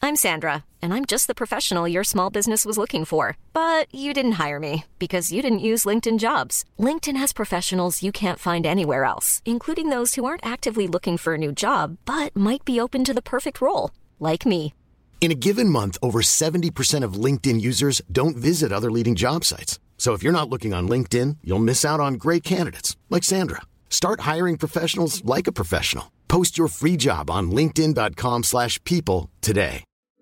I'm Sandra, and I'm just the professional your small business was looking for. But you didn't hire me because you didn't use LinkedIn Jobs. LinkedIn has professionals you can't find anywhere else, including those who aren't actively looking for a new job, but might be open to the perfect role, like me. In a given month, over 70% of LinkedIn users don't visit other leading job sites. So if you're not looking on LinkedIn, you'll miss out on great candidates like Sandra. Start hiring professionals like a professional. Post your free job on linkedin.com/people today.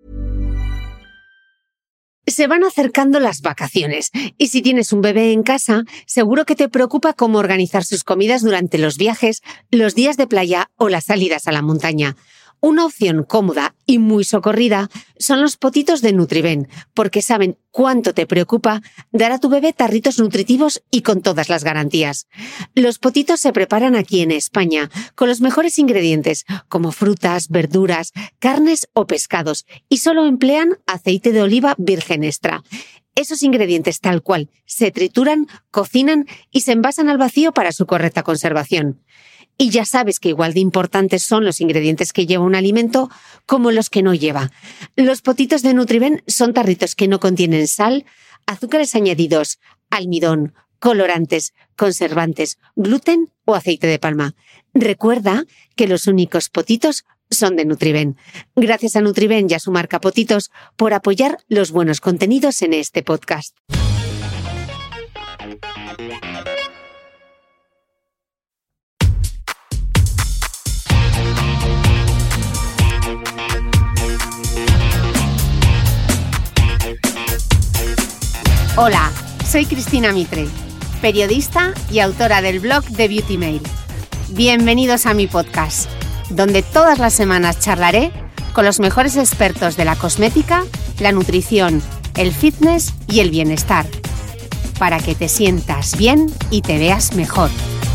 Se van acercando las vacaciones y si tienes un bebé en casa, seguro que te preocupa cómo organizar sus comidas durante los viajes, los días de playa o las salidas a la montaña. Una opción cómoda y muy socorrida son los potitos de Nutriben, porque saben cuánto te preocupa dar a tu bebé tarritos nutritivos y con todas las garantías. Los potitos se preparan aquí en España con los mejores ingredientes, como frutas, verduras, carnes o pescados, y solo emplean aceite de oliva virgen extra. Esos ingredientes tal cual se trituran, cocinan y se envasan al vacío para su correcta conservación. Y ya sabes que igual de importantes son los ingredientes que lleva un alimento como los que no lleva. Los potitos de Nutriben son tarritos que no contienen sal, azúcares añadidos, almidón, colorantes, conservantes, gluten o aceite de palma. Recuerda que los únicos potitos son de Nutriben. Gracias a Nutriben y a su marca Potitos por apoyar los buenos contenidos en este podcast. Hola, soy Cristina Mitre, periodista y autora del blog de Beauty Mail. Bienvenidos a mi podcast, donde todas las semanas charlaré con los mejores expertos de la cosmética, la nutrición, el fitness y el bienestar, para que te sientas bien y te veas mejor.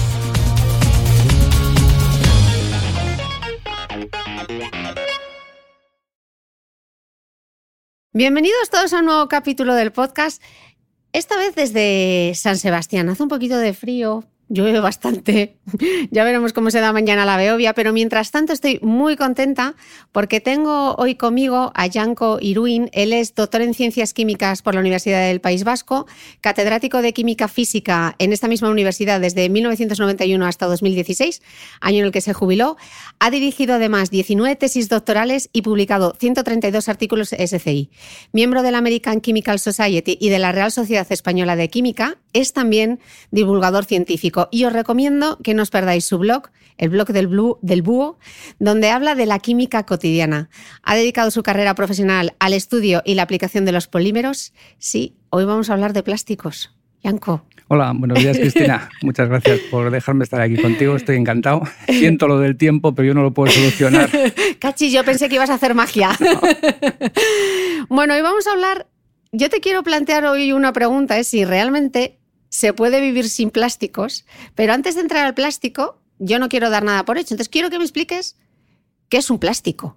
Bienvenidos todos a un nuevo capítulo del podcast. Esta vez desde San Sebastián. Hace un poquito de frío, llueve bastante. Ya veremos cómo se da mañana la Beovia, pero mientras tanto estoy muy contenta porque tengo hoy conmigo a Janko Iruin. Él es doctor en Ciencias Químicas por la Universidad del País Vasco, catedrático de Química Física en esta misma universidad desde 1991 hasta 2016, año en el que se jubiló. Ha dirigido además 19 tesis doctorales y publicado 132 artículos SCI. Miembro de la American Chemical Society y de la Real Sociedad Española de Química, es también divulgador científico. Y os recomiendo que no os perdáis su blog, el blog del Búho, donde habla de la química cotidiana. Ha dedicado su carrera profesional al estudio y la aplicación de los polímeros. Sí, hoy vamos a hablar de plásticos. Janko. Hola, buenos días, Cristina. Muchas gracias por dejarme estar aquí contigo. Estoy encantado. Siento lo del tiempo, pero yo no lo puedo solucionar. Cachis, yo pensé que ibas a hacer magia. No. Bueno, hoy vamos a hablar... Yo te quiero plantear hoy una pregunta, es si realmente se puede vivir sin plásticos, pero antes de entrar al plástico, yo no quiero dar nada por hecho. Entonces quiero que me expliques qué es un plástico.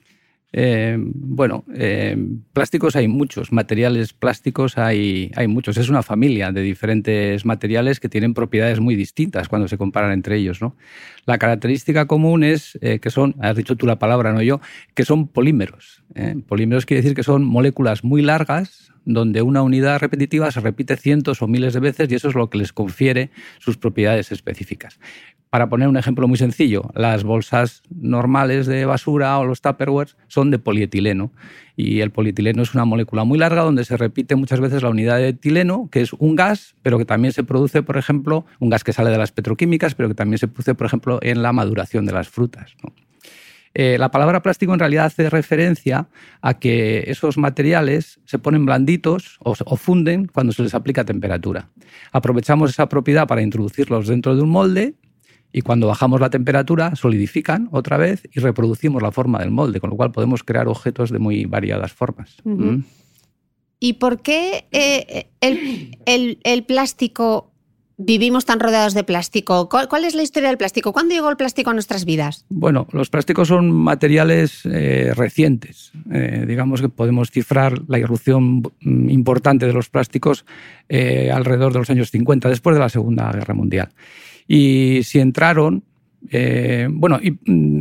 Plásticos hay muchos, materiales plásticos hay muchos. Es una familia de diferentes materiales que tienen propiedades muy distintas cuando se comparan entre ellos, ¿no? La característica común es que son, has dicho tú la palabra, no yo, que son polímeros. Polímeros quiere decir que son moléculas muy largas donde una unidad repetitiva se repite cientos o miles de veces y eso es lo que les confiere sus propiedades específicas. Para poner un ejemplo muy sencillo, las bolsas normales de basura o los Tupperware son de polietileno y el polietileno es una molécula muy larga donde se repite muchas veces la unidad de etileno, que es un gas, pero que también se produce, por ejemplo, un gas que sale de las petroquímicas, pero que también se produce, por ejemplo, en la maduración de las frutas, ¿no? La palabra plástico en realidad hace referencia a que esos materiales se ponen blanditos o funden cuando se les aplica temperatura. Aprovechamos esa propiedad para introducirlos dentro de un molde y cuando bajamos la temperatura solidifican otra vez y reproducimos la forma del molde, con lo cual podemos crear objetos de muy variadas formas. Uh-huh. ¿Y por qué el plástico... vivimos tan rodeados de plástico? ¿Cuál es la historia del plástico? ¿Cuándo llegó el plástico a nuestras vidas? Bueno, los plásticos son materiales recientes. Digamos que podemos cifrar la irrupción importante de los plásticos alrededor de los años 50, después de la Segunda Guerra Mundial. Y si entraron...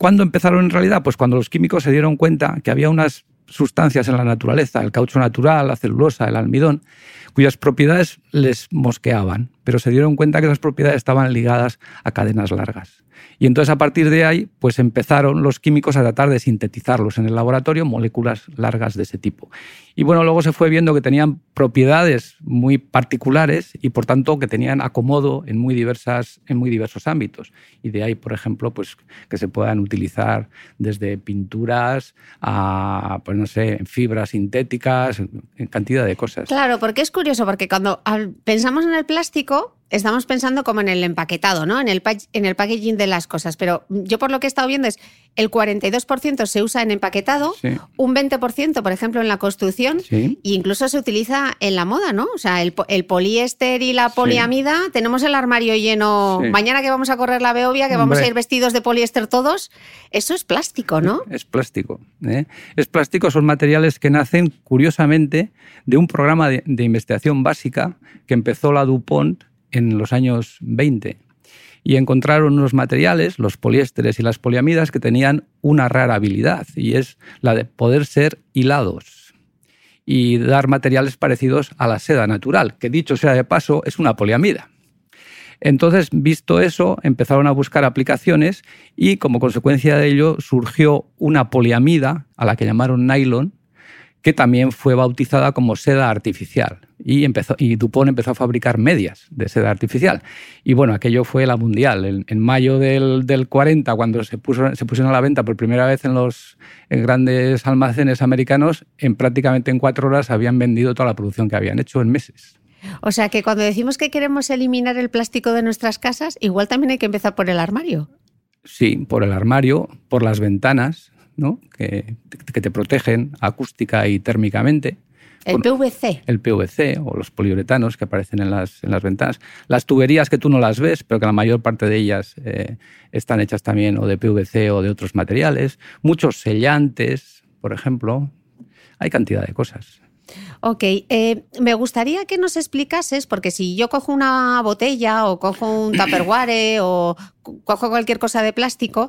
¿Cuándo empezaron en realidad? Pues cuando los químicos se dieron cuenta que había unas sustancias en la naturaleza, el caucho natural, la celulosa, el almidón, cuyas propiedades les mosqueaban, pero se dieron cuenta que esas propiedades estaban ligadas a cadenas largas. Y entonces a partir de ahí pues empezaron los químicos a tratar de sintetizarlos en el laboratorio, moléculas largas de ese tipo. Y bueno, luego se fue viendo que tenían propiedades muy particulares y por tanto que tenían acomodo en muy diversos ámbitos. Y de ahí, por ejemplo, pues que se puedan utilizar desde pinturas a, pues no sé, fibras sintéticas, en cantidad de cosas. Claro, porque es curioso, porque cuando pensamos en el plástico, estamos pensando como en el empaquetado, ¿no? En el packaging de las cosas. Pero yo por lo que he estado viendo es el 42% se usa en empaquetado, sí. Un 20%, por ejemplo, en la construcción, sí. E incluso se utiliza en la moda, ¿no? O sea, el poliéster y la poliamida, sí. Tenemos el armario lleno. Sí. Mañana que vamos a correr la Beovia, que vamos a ir vestidos de poliéster todos, eso es plástico, ¿no? Es plástico. Es plástico, son materiales que nacen, curiosamente, de un programa de investigación básica que empezó la DuPont en los años 20 y encontraron unos materiales, los poliésteres y las poliamidas, que tenían una rara habilidad y es la de poder ser hilados y dar materiales parecidos a la seda natural, que dicho sea de paso es una poliamida. Entonces, visto eso, empezaron a buscar aplicaciones y como consecuencia de ello surgió una poliamida a la que llamaron nylon, que también fue bautizada como seda artificial. Y DuPont empezó a fabricar medias de seda artificial. Y bueno, aquello fue la mundial. En mayo del 40, cuando se pusieron a la venta por primera vez en grandes almacenes americanos, prácticamente en 4 horas habían vendido toda la producción que habían hecho en meses. O sea que cuando decimos que queremos eliminar el plástico de nuestras casas, igual también hay que empezar por el armario. Sí, por el armario, por las ventanas, ¿no? que te protegen acústica y térmicamente. El PVC. El PVC o los poliuretanos que aparecen en las ventanas. Las tuberías que tú no las ves, pero que la mayor parte de ellas están hechas también o de PVC o de otros materiales. Muchos sellantes, por ejemplo. Hay cantidad de cosas. Ok, me gustaría que nos explicases, porque si yo cojo una botella o cojo un Tupperware o cojo cualquier cosa de plástico,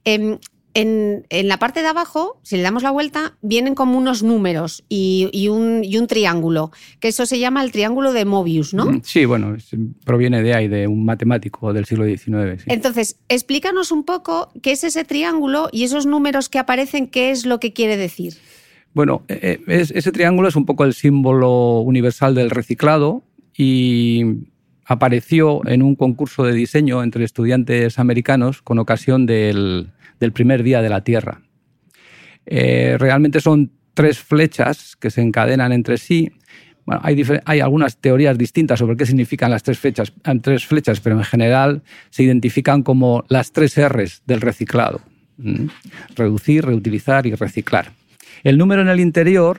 en la parte de abajo, si le damos la vuelta, vienen como unos números y un triángulo, que eso se llama el triángulo de Mobius, ¿no? Sí, bueno, proviene de ahí, de un matemático del siglo XIX. Sí. Entonces, explícanos un poco qué es ese triángulo y esos números que aparecen, qué es lo que quiere decir. Bueno, ese triángulo es un poco el símbolo universal del reciclado y apareció en un concurso de diseño entre estudiantes americanos con ocasión del primer día de la Tierra. Realmente son 3 flechas que se encadenan entre sí. Bueno, hay algunas teorías distintas sobre qué significan las 3 flechas, pero en general se identifican como las 3 R's del reciclado. Reducir, reutilizar y reciclar. El número en el interior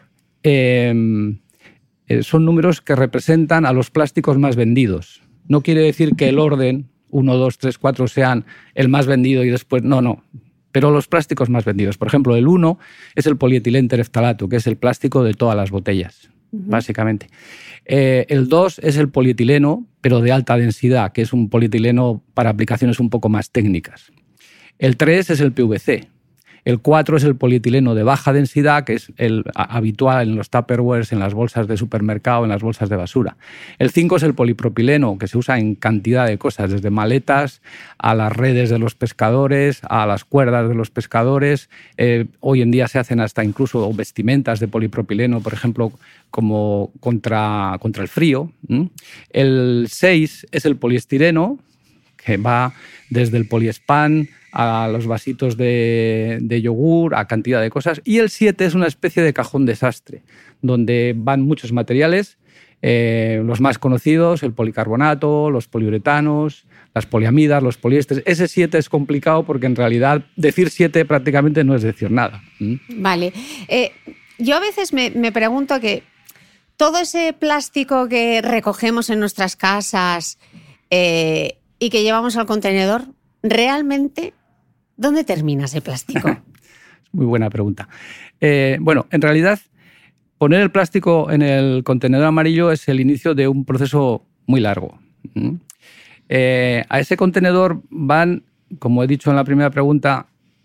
son números que representan a los plásticos más vendidos. No quiere decir que el orden 1, 2, 3, 4 sean el más vendido y después... No. Pero los plásticos más vendidos. Por ejemplo, el 1 es el polietilén-tereftalato, que es el plástico de todas las botellas, básicamente. El 2 es el polietileno, pero de alta densidad, que es un polietileno para aplicaciones un poco más técnicas. El 3 es el PVC. El 4 es el polietileno de baja densidad, que es el habitual en los Tupperwares, en las bolsas de supermercado, en las bolsas de basura. El 5 es el polipropileno, que se usa en cantidad de cosas, desde maletas a las redes de los pescadores, a las cuerdas de los pescadores. Hoy en día se hacen hasta incluso vestimentas de polipropileno, por ejemplo, como contra el frío. El 6 es el poliestireno, que va desde el poliespan a los vasitos de yogur, a cantidad de cosas. Y el 7 es una especie de cajón desastre, donde van muchos materiales, los más conocidos, el policarbonato, los poliuretanos, las poliamidas, los poliésteres. Ese 7 es complicado porque en realidad decir 7 prácticamente no es decir nada. Vale. Yo a veces me pregunto que todo ese plástico que recogemos en nuestras casas y que llevamos al contenedor, ¿realmente dónde termina ese plástico? Muy buena pregunta. Bueno, en realidad, poner el plástico en el contenedor amarillo es el inicio de un proceso muy largo. A ese contenedor van, como he dicho en la primera pregunta,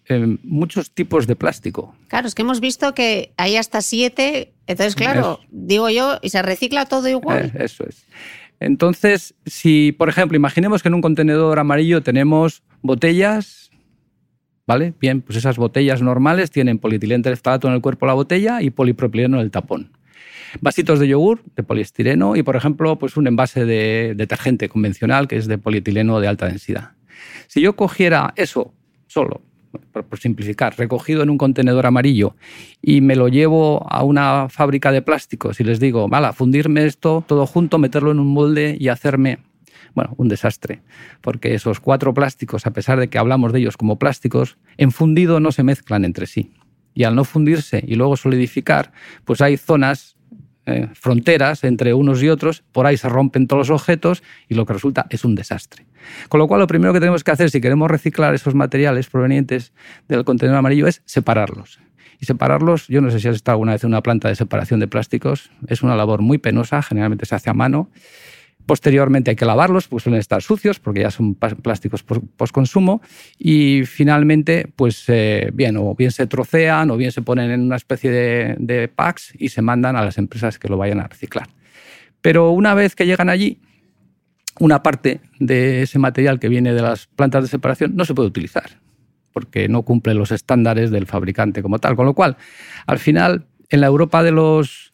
muchos tipos de plástico. Claro, es que hemos visto que hay hasta 7, entonces claro, digo yo, y se recicla todo igual. Eso es. Entonces, si, por ejemplo, imaginemos que en un contenedor amarillo tenemos botellas, ¿vale? Bien, pues esas botellas normales tienen polietileno tereftalato en el cuerpo de la botella y polipropileno en el tapón. Vasitos de yogur, de poliestireno, y, por ejemplo, pues un envase de detergente convencional, que es de polietileno de alta densidad. Si yo cogiera eso solo, por simplificar, recogido en un contenedor amarillo y me lo llevo a una fábrica de plásticos y les digo, fundirme esto todo junto, meterlo en un molde y hacerme, un desastre. Porque esos 4 plásticos, a pesar de que hablamos de ellos como plásticos, en fundido no se mezclan entre sí. Y al no fundirse y luego solidificar, pues hay zonas, fronteras entre unos y otros, por ahí se rompen todos los objetos y lo que resulta es un desastre. Con lo cual, lo primero que tenemos que hacer si queremos reciclar esos materiales provenientes del contenedor amarillo es separarlos. Y separarlos, yo no sé si has estado alguna vez en una planta de separación de plásticos, es una labor muy penosa, generalmente se hace a mano. Posteriormente hay que lavarlos, porque suelen estar sucios, porque ya son plásticos postconsumo. Y finalmente, pues bien se trocean o bien se ponen en una especie de packs y se mandan a las empresas que lo vayan a reciclar. Pero una vez que llegan allí, una parte de ese material que viene de las plantas de separación no se puede utilizar, porque no cumple los estándares del fabricante como tal. Con lo cual, al final, en la Europa de los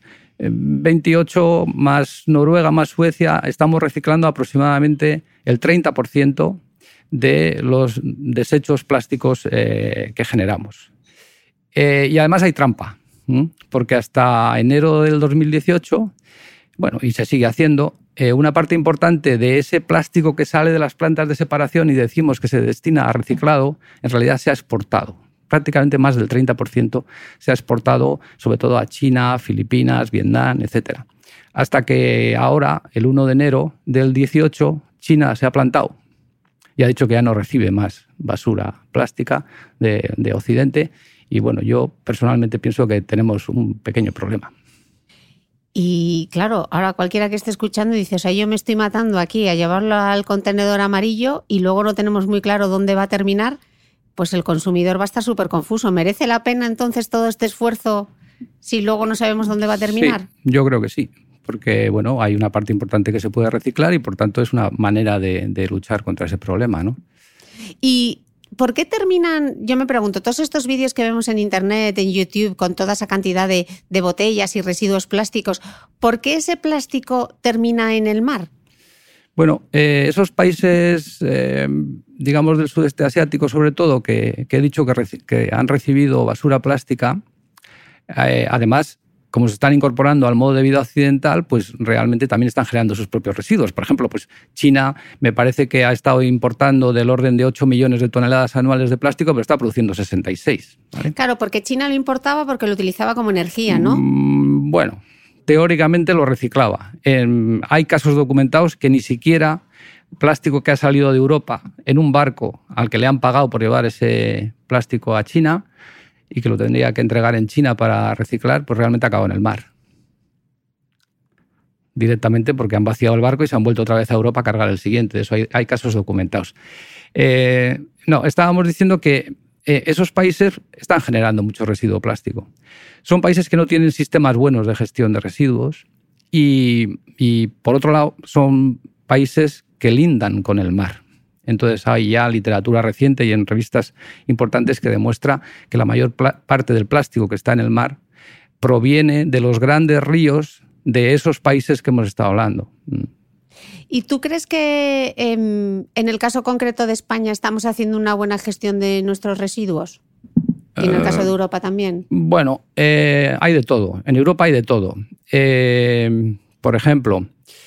28 más Noruega más Suecia, estamos reciclando aproximadamente el 30% de los desechos plásticos que generamos. Y además hay trampa, porque hasta enero del 2018, y se sigue haciendo, una parte importante de ese plástico que sale de las plantas de separación y decimos que se destina a reciclado, en realidad se ha exportado. Prácticamente más del 30% se ha exportado, sobre todo a China, Filipinas, Vietnam, etc. Hasta que ahora, el 1 de enero del 18, China se ha plantado y ha dicho que ya no recibe más basura plástica de Occidente. Y yo personalmente pienso que tenemos un pequeño problema. Y claro, ahora cualquiera que esté escuchando dice, yo me estoy matando aquí a llevarlo al contenedor amarillo y luego no tenemos muy claro dónde va a terminar. Pues el consumidor va a estar súper confuso. ¿Merece la pena entonces todo este esfuerzo si luego no sabemos dónde va a terminar? Sí, yo creo que sí, porque hay una parte importante que se puede reciclar y por tanto es una manera de luchar contra ese problema, ¿no? ¿Y por qué terminan, yo me pregunto, todos estos vídeos que vemos en Internet, en YouTube, con toda esa cantidad de botellas y residuos plásticos, ¿por qué ese plástico termina en el mar? Esos países, digamos del sudeste asiático sobre todo, que he dicho que han recibido basura plástica, además, como se están incorporando al modo de vida occidental, pues realmente también están generando sus propios residuos. Por ejemplo, pues China me parece que ha estado importando del orden de 8 millones de toneladas anuales de plástico, pero está produciendo 66. ¿Vale? Claro, porque China lo importaba porque lo utilizaba como energía, ¿no? Teóricamente lo reciclaba. Hay casos documentados que ni siquiera plástico que ha salido de Europa en un barco al que le han pagado por llevar ese plástico a China y que lo tendría que entregar en China para reciclar, pues realmente acabó en el mar. Directamente porque han vaciado el barco y se han vuelto otra vez a Europa a cargar el siguiente. De eso hay casos documentados. Estábamos diciendo que esos países están generando mucho residuo plástico. Son países que no tienen sistemas buenos de gestión de residuos y por otro lado, son países que lindan con el mar. Entonces hay ya literatura reciente y en revistas importantes que demuestra que la mayor parte del plástico que está en el mar proviene de los grandes ríos de esos países que hemos estado hablando. ¿Y tú crees que en el caso concreto de España estamos haciendo una buena gestión de nuestros residuos? ¿Y en el caso de Europa también? Hay de todo. En Europa hay de todo. Por ejemplo,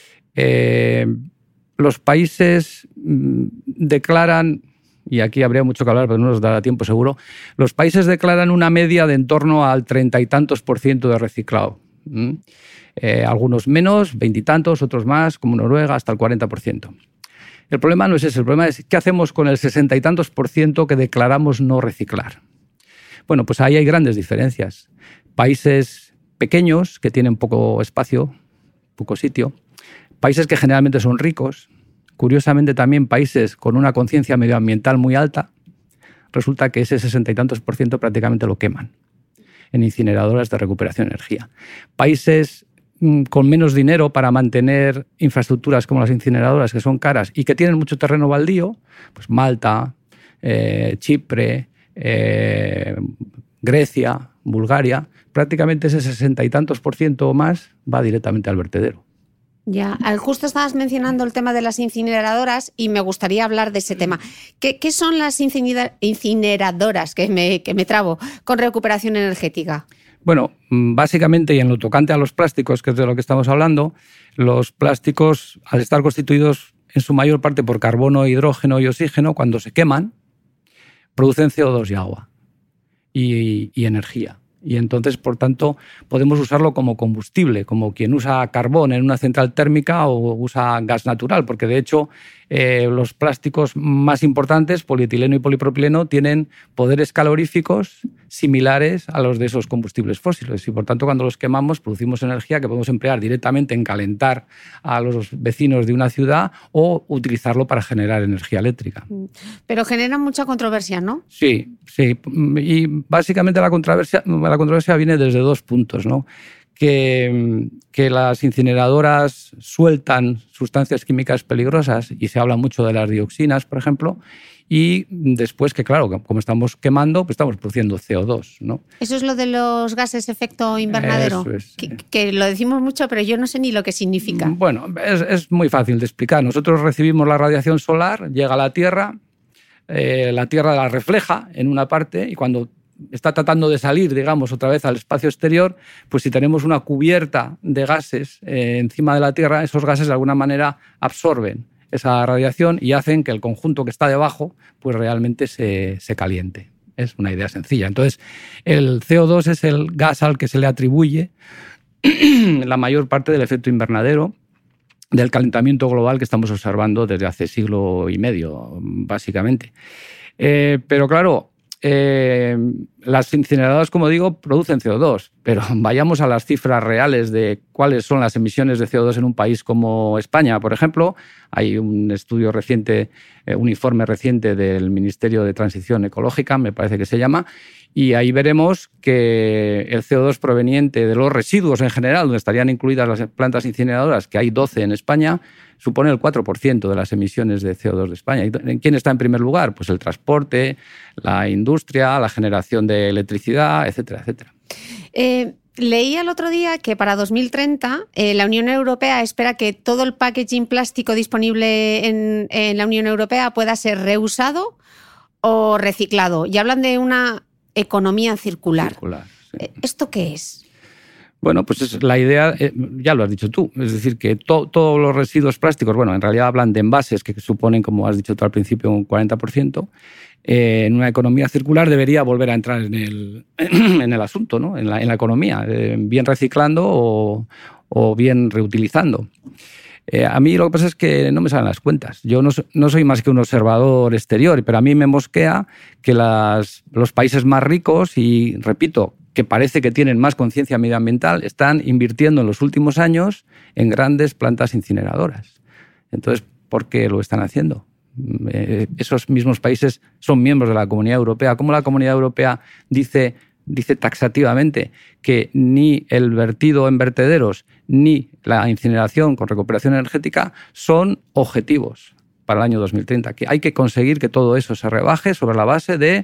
los países declaran, y aquí habría mucho que hablar, pero no nos dará tiempo seguro, los países declaran una media de en torno al 30 y tantos % de reciclado. Algunos menos, 20 y tantos, otros más, como Noruega, hasta el 40%. El problema no es ese, el problema es qué hacemos con el 60 y tantos % que declaramos no reciclar. Pues ahí hay grandes diferencias. Países pequeños que tienen poco espacio, poco sitio, países que generalmente son ricos, curiosamente también países con una conciencia medioambiental muy alta, resulta que ese 60 y tantos % prácticamente lo queman en incineradoras de recuperación de energía. Países con menos dinero para mantener infraestructuras como las incineradoras, que son caras y que tienen mucho terreno baldío, pues Malta, Chipre, Grecia, Bulgaria, prácticamente ese 60 y tantos % o más va directamente al vertedero. Ya, justo estabas mencionando el tema de las incineradoras y me gustaría hablar de ese tema. ¿Qué son las incineradoras, que me trabo, con recuperación energética? Bueno, básicamente, y en lo tocante a los plásticos, que es de lo que estamos hablando, los plásticos, al estar constituidos en su mayor parte por carbono, hidrógeno y oxígeno, cuando se queman, producen CO2 y agua y energía. Y entonces, por tanto, podemos usarlo como combustible, como quien usa carbón en una central térmica o usa gas natural, porque de hecho los plásticos más importantes, polietileno y polipropileno, tienen poderes caloríficos similares a los de esos combustibles fósiles y por tanto cuando los quemamos producimos energía que podemos emplear directamente en calentar a los vecinos de una ciudad o utilizarlo para generar energía eléctrica. Pero genera mucha controversia, ¿no? Sí. Y básicamente la controversia viene desde 2 puntos, ¿no? Que las incineradoras sueltan sustancias químicas peligrosas y se habla mucho de las dioxinas, por ejemplo, y después que, claro, como estamos quemando, pues estamos produciendo CO2, ¿no? Eso es lo de los gases efecto invernadero. Eso es. Que lo decimos mucho, pero yo no sé ni lo que significa. Bueno, es muy fácil de explicar. Nosotros recibimos la radiación solar, llega a la Tierra la refleja en una parte y cuando está tratando de salir, digamos, otra vez al espacio exterior, pues si tenemos una cubierta de gases encima de la Tierra, esos gases de alguna manera absorben esa radiación y hacen que el conjunto que está debajo pues realmente se caliente. Es una idea sencilla. Entonces, el CO2 es el gas al que se le atribuye la mayor parte del efecto invernadero del calentamiento global que estamos observando desde hace siglo y medio, básicamente. Pero claro, las incineradoras, como digo, producen CO2, pero vayamos a las cifras reales de cuáles son las emisiones de CO2 en un país como España, por ejemplo. Hay un estudio reciente, un informe reciente del Ministerio de Transición Ecológica, me parece que se llama, y ahí veremos que el CO2 proveniente de los residuos en general, donde estarían incluidas las plantas incineradoras, que hay 12 en España, supone el 4% de las emisiones de CO2 de España. ¿Y quién está en primer lugar? Pues el transporte, la industria, la generación de electricidad, etcétera, etcétera. Leí el otro día que para 2030 la Unión Europea espera que todo el packaging plástico disponible en la Unión Europea pueda ser reusado o reciclado. Y hablan de una economía circular. Sí. ¿Esto qué es? Bueno, pues es la idea, ya lo has dicho tú, es decir, que todos los residuos plásticos, bueno, en realidad hablan de envases que suponen, como has dicho tú al principio, un 40%, en una economía circular debería volver a entrar en el asunto, ¿no? en la economía, bien reciclando o bien reutilizando. A mí lo que pasa es que no me salen las cuentas. Yo no soy más que un observador exterior, pero a mí me mosquea que los países más ricos, y repito, que parece que tienen más conciencia medioambiental, están invirtiendo en los últimos años en grandes plantas incineradoras. Entonces, ¿por qué lo están haciendo? Esos mismos países son miembros de la Comunidad Europea. ¿Cómo la Comunidad Europea dice taxativamente que ni el vertido en vertederos ni la incineración con recuperación energética son objetivos para el año 2030? Que hay que conseguir que todo eso se rebaje sobre la base de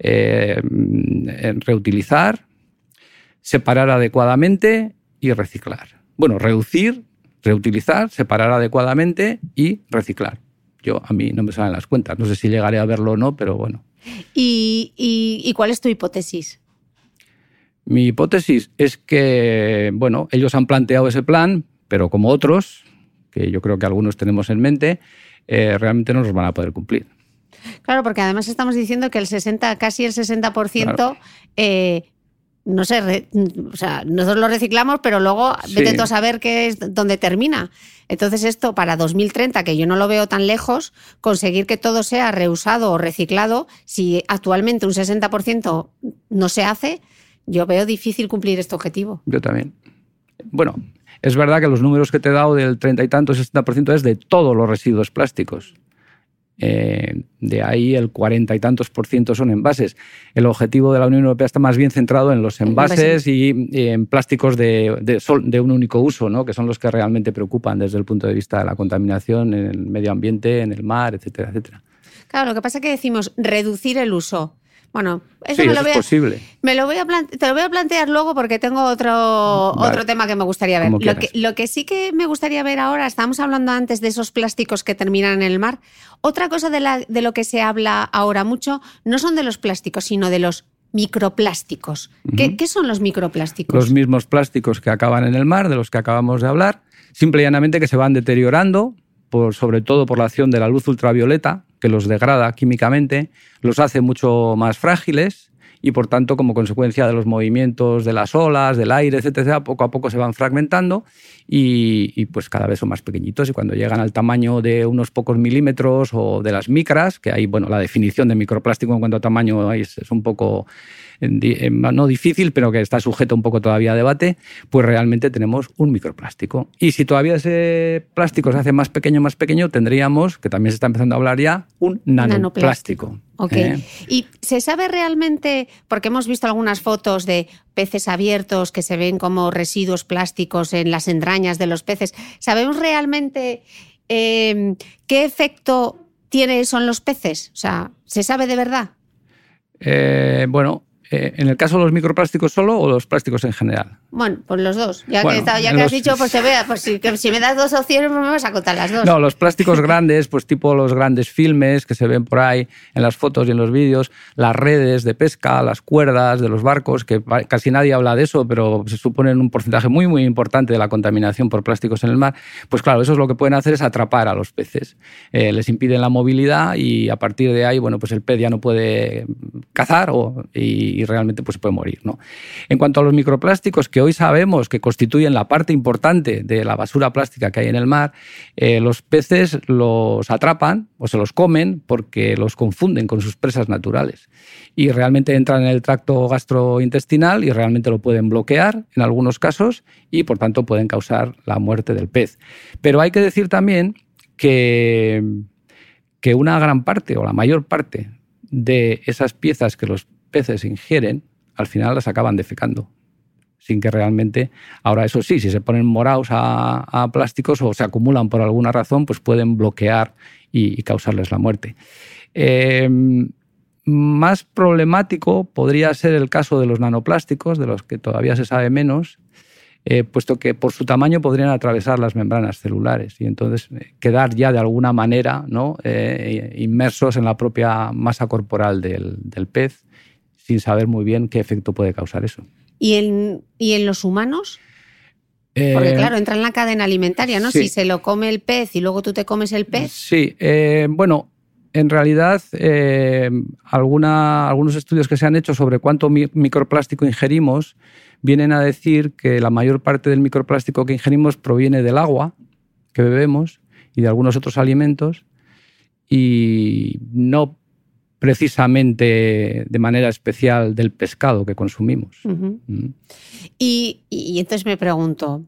reutilizar, separar adecuadamente y reciclar. Bueno, reducir, reutilizar, separar adecuadamente y reciclar. A mí no me salen las cuentas. No sé si llegaré a verlo o no, pero bueno. ¿Y cuál es tu hipótesis? Mi hipótesis es que, bueno, ellos han planteado ese plan, pero como otros, que yo creo que algunos tenemos en mente, realmente no los van a poder cumplir. Claro, porque además estamos diciendo que casi el 60%, claro. No sé, o sea, nosotros lo reciclamos, pero luego vete tú a saber qué es dónde termina. Entonces esto para 2030, que yo no lo veo tan lejos, conseguir que todo sea reusado o reciclado, si actualmente un 60% no se hace, yo veo difícil cumplir este objetivo. Yo también. Bueno, es verdad que los números que te he dado del 30 y tanto, 60% es de todos los residuos plásticos. De ahí el 40 y tantos % son envases. El objetivo de la Unión Europea está más bien centrado en los envases y en plásticos de un único uso, ¿no? Que son los que realmente preocupan desde el punto de vista de la contaminación en el medio ambiente, en el mar, etcétera, etcétera. Claro, lo que pasa es que decimos reducir el uso. Bueno, eso es posible. Te lo voy a plantear luego porque tengo otro tema que me gustaría ver. Lo que sí que me gustaría ver ahora, estábamos hablando antes de esos plásticos que terminan en el mar. Otra cosa de lo que se habla ahora mucho no son de los plásticos, sino de los microplásticos. ¿Qué son los microplásticos? Los mismos plásticos que acaban en el mar, de los que acabamos de hablar, simple y llanamente que se van deteriorando, sobre todo por la acción de la luz ultravioleta, que los degrada químicamente, los hace mucho más frágiles y, por tanto, como consecuencia de los movimientos de las olas, del aire, etcétera, poco a poco se van fragmentando y pues cada vez son más pequeñitos. Y cuando llegan al tamaño de unos pocos milímetros o de las micras, que hay, bueno, la definición de microplástico en cuanto a tamaño es un poco no difícil, pero que está sujeto un poco todavía a debate, pues realmente tenemos un microplástico. Y si todavía ese plástico se hace más pequeño, tendríamos, que también se está empezando a hablar ya, un nanoplástico. Okay. ¿Y se sabe realmente, porque hemos visto algunas fotos de peces abiertos que se ven como residuos plásticos en las entrañas de los peces, ¿sabemos realmente qué efecto tiene eso en los peces? O sea, ¿se sabe de verdad? ¿En el caso de los microplásticos solo o los plásticos en general? Bueno, pues los dos. Ya que has dicho, pues te vea, pues si me das dos opciones, pues me vas a contar las dos. No, los plásticos grandes, pues tipo los grandes filmes que se ven por ahí en las fotos y en los vídeos, las redes de pesca, las cuerdas de los barcos, que casi nadie habla de eso, pero se suponen un porcentaje muy, muy importante de la contaminación por plásticos en el mar. Pues claro, eso es lo que pueden hacer es atrapar a los peces. Les impiden la movilidad y a partir de ahí, bueno, pues el pez ya no puede cazar y realmente pues se puede morir, ¿no? En cuanto a los microplásticos, que hoy sabemos que constituyen la parte importante de la basura plástica que hay en el mar, los peces los atrapan o se los comen porque los confunden con sus presas naturales y realmente entran en el tracto gastrointestinal y realmente lo pueden bloquear en algunos casos y por tanto pueden causar la muerte del pez. Pero hay que decir también que una gran parte o la mayor parte de esas piezas que los peces ingieren, al final las acaban defecando. Sin que realmente, ahora eso sí, si se ponen morados a plásticos o se acumulan por alguna razón, pues pueden bloquear y causarles la muerte. Más problemático podría ser el caso de los nanoplásticos, de los que todavía se sabe menos, puesto que por su tamaño podrían atravesar las membranas celulares y entonces quedar ya de alguna manera, ¿no? Inmersos en la propia masa corporal del pez, sin saber muy bien qué efecto puede causar eso. ¿Y en los humanos? Porque claro, entra en la cadena alimentaria, ¿no? Sí. Si se lo come el pez y luego tú te comes el pez. Sí, bueno, en realidad algunos estudios que se han hecho sobre cuánto microplástico ingerimos vienen a decir que la mayor parte del microplástico que ingerimos proviene del agua que bebemos y de algunos otros alimentos y no precisamente de manera especial del pescado que consumimos. Uh-huh. Y entonces me pregunto,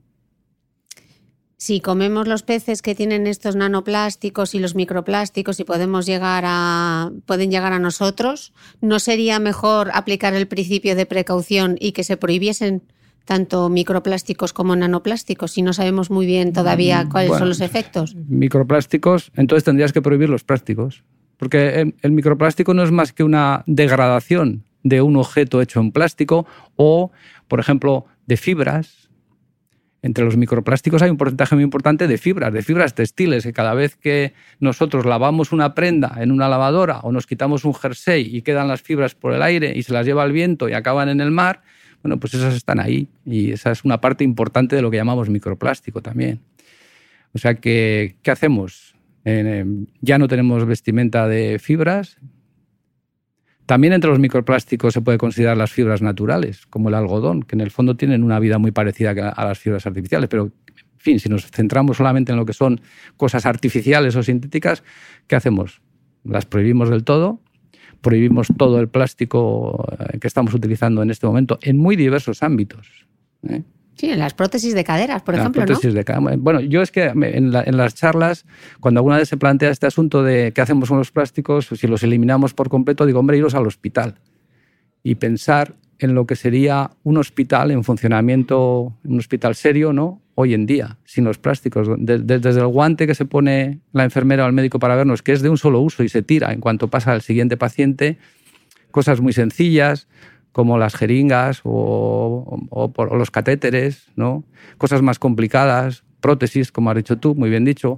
si comemos los peces que tienen estos nanoplásticos y los microplásticos y pueden llegar a nosotros, ¿no sería mejor aplicar el principio de precaución y que se prohibiesen tanto microplásticos como nanoplásticos si no sabemos muy bien todavía cuáles son los efectos? Microplásticos, entonces tendrías que prohibir los plásticos. Porque el microplástico no es más que una degradación de un objeto hecho en plástico o, por ejemplo, de fibras. Entre los microplásticos hay un porcentaje muy importante de fibras textiles, que cada vez que nosotros lavamos una prenda en una lavadora o nos quitamos un jersey y quedan las fibras por el aire y se las lleva el viento y acaban en el mar, bueno, pues esas están ahí y esa es una parte importante de lo que llamamos microplástico también. O sea que, ¿qué hacemos? Ya no tenemos vestimenta de fibras. También entre los microplásticos se puede considerar las fibras naturales, como el algodón, que en el fondo tienen una vida muy parecida a las fibras artificiales. Pero, en fin, si nos centramos solamente en lo que son cosas artificiales o sintéticas, ¿qué hacemos? Las prohibimos del todo, prohibimos todo el plástico que estamos utilizando en este momento en muy diversos ámbitos. Sí, en las prótesis de caderas, por ejemplo, ¿no? Bueno, yo es que en las charlas, cuando alguna vez se plantea este asunto de qué hacemos con los plásticos, si los eliminamos por completo, digo, hombre, iros al hospital y pensar en lo que sería un hospital en funcionamiento, un hospital serio, ¿no? Hoy en día, sin los plásticos. Desde el guante que se pone la enfermera o el médico para vernos, que es de un solo uso y se tira en cuanto pasa al siguiente paciente, cosas muy sencillas, como las jeringas o los catéteres, ¿no? Cosas más complicadas, prótesis, como has dicho tú, muy bien dicho,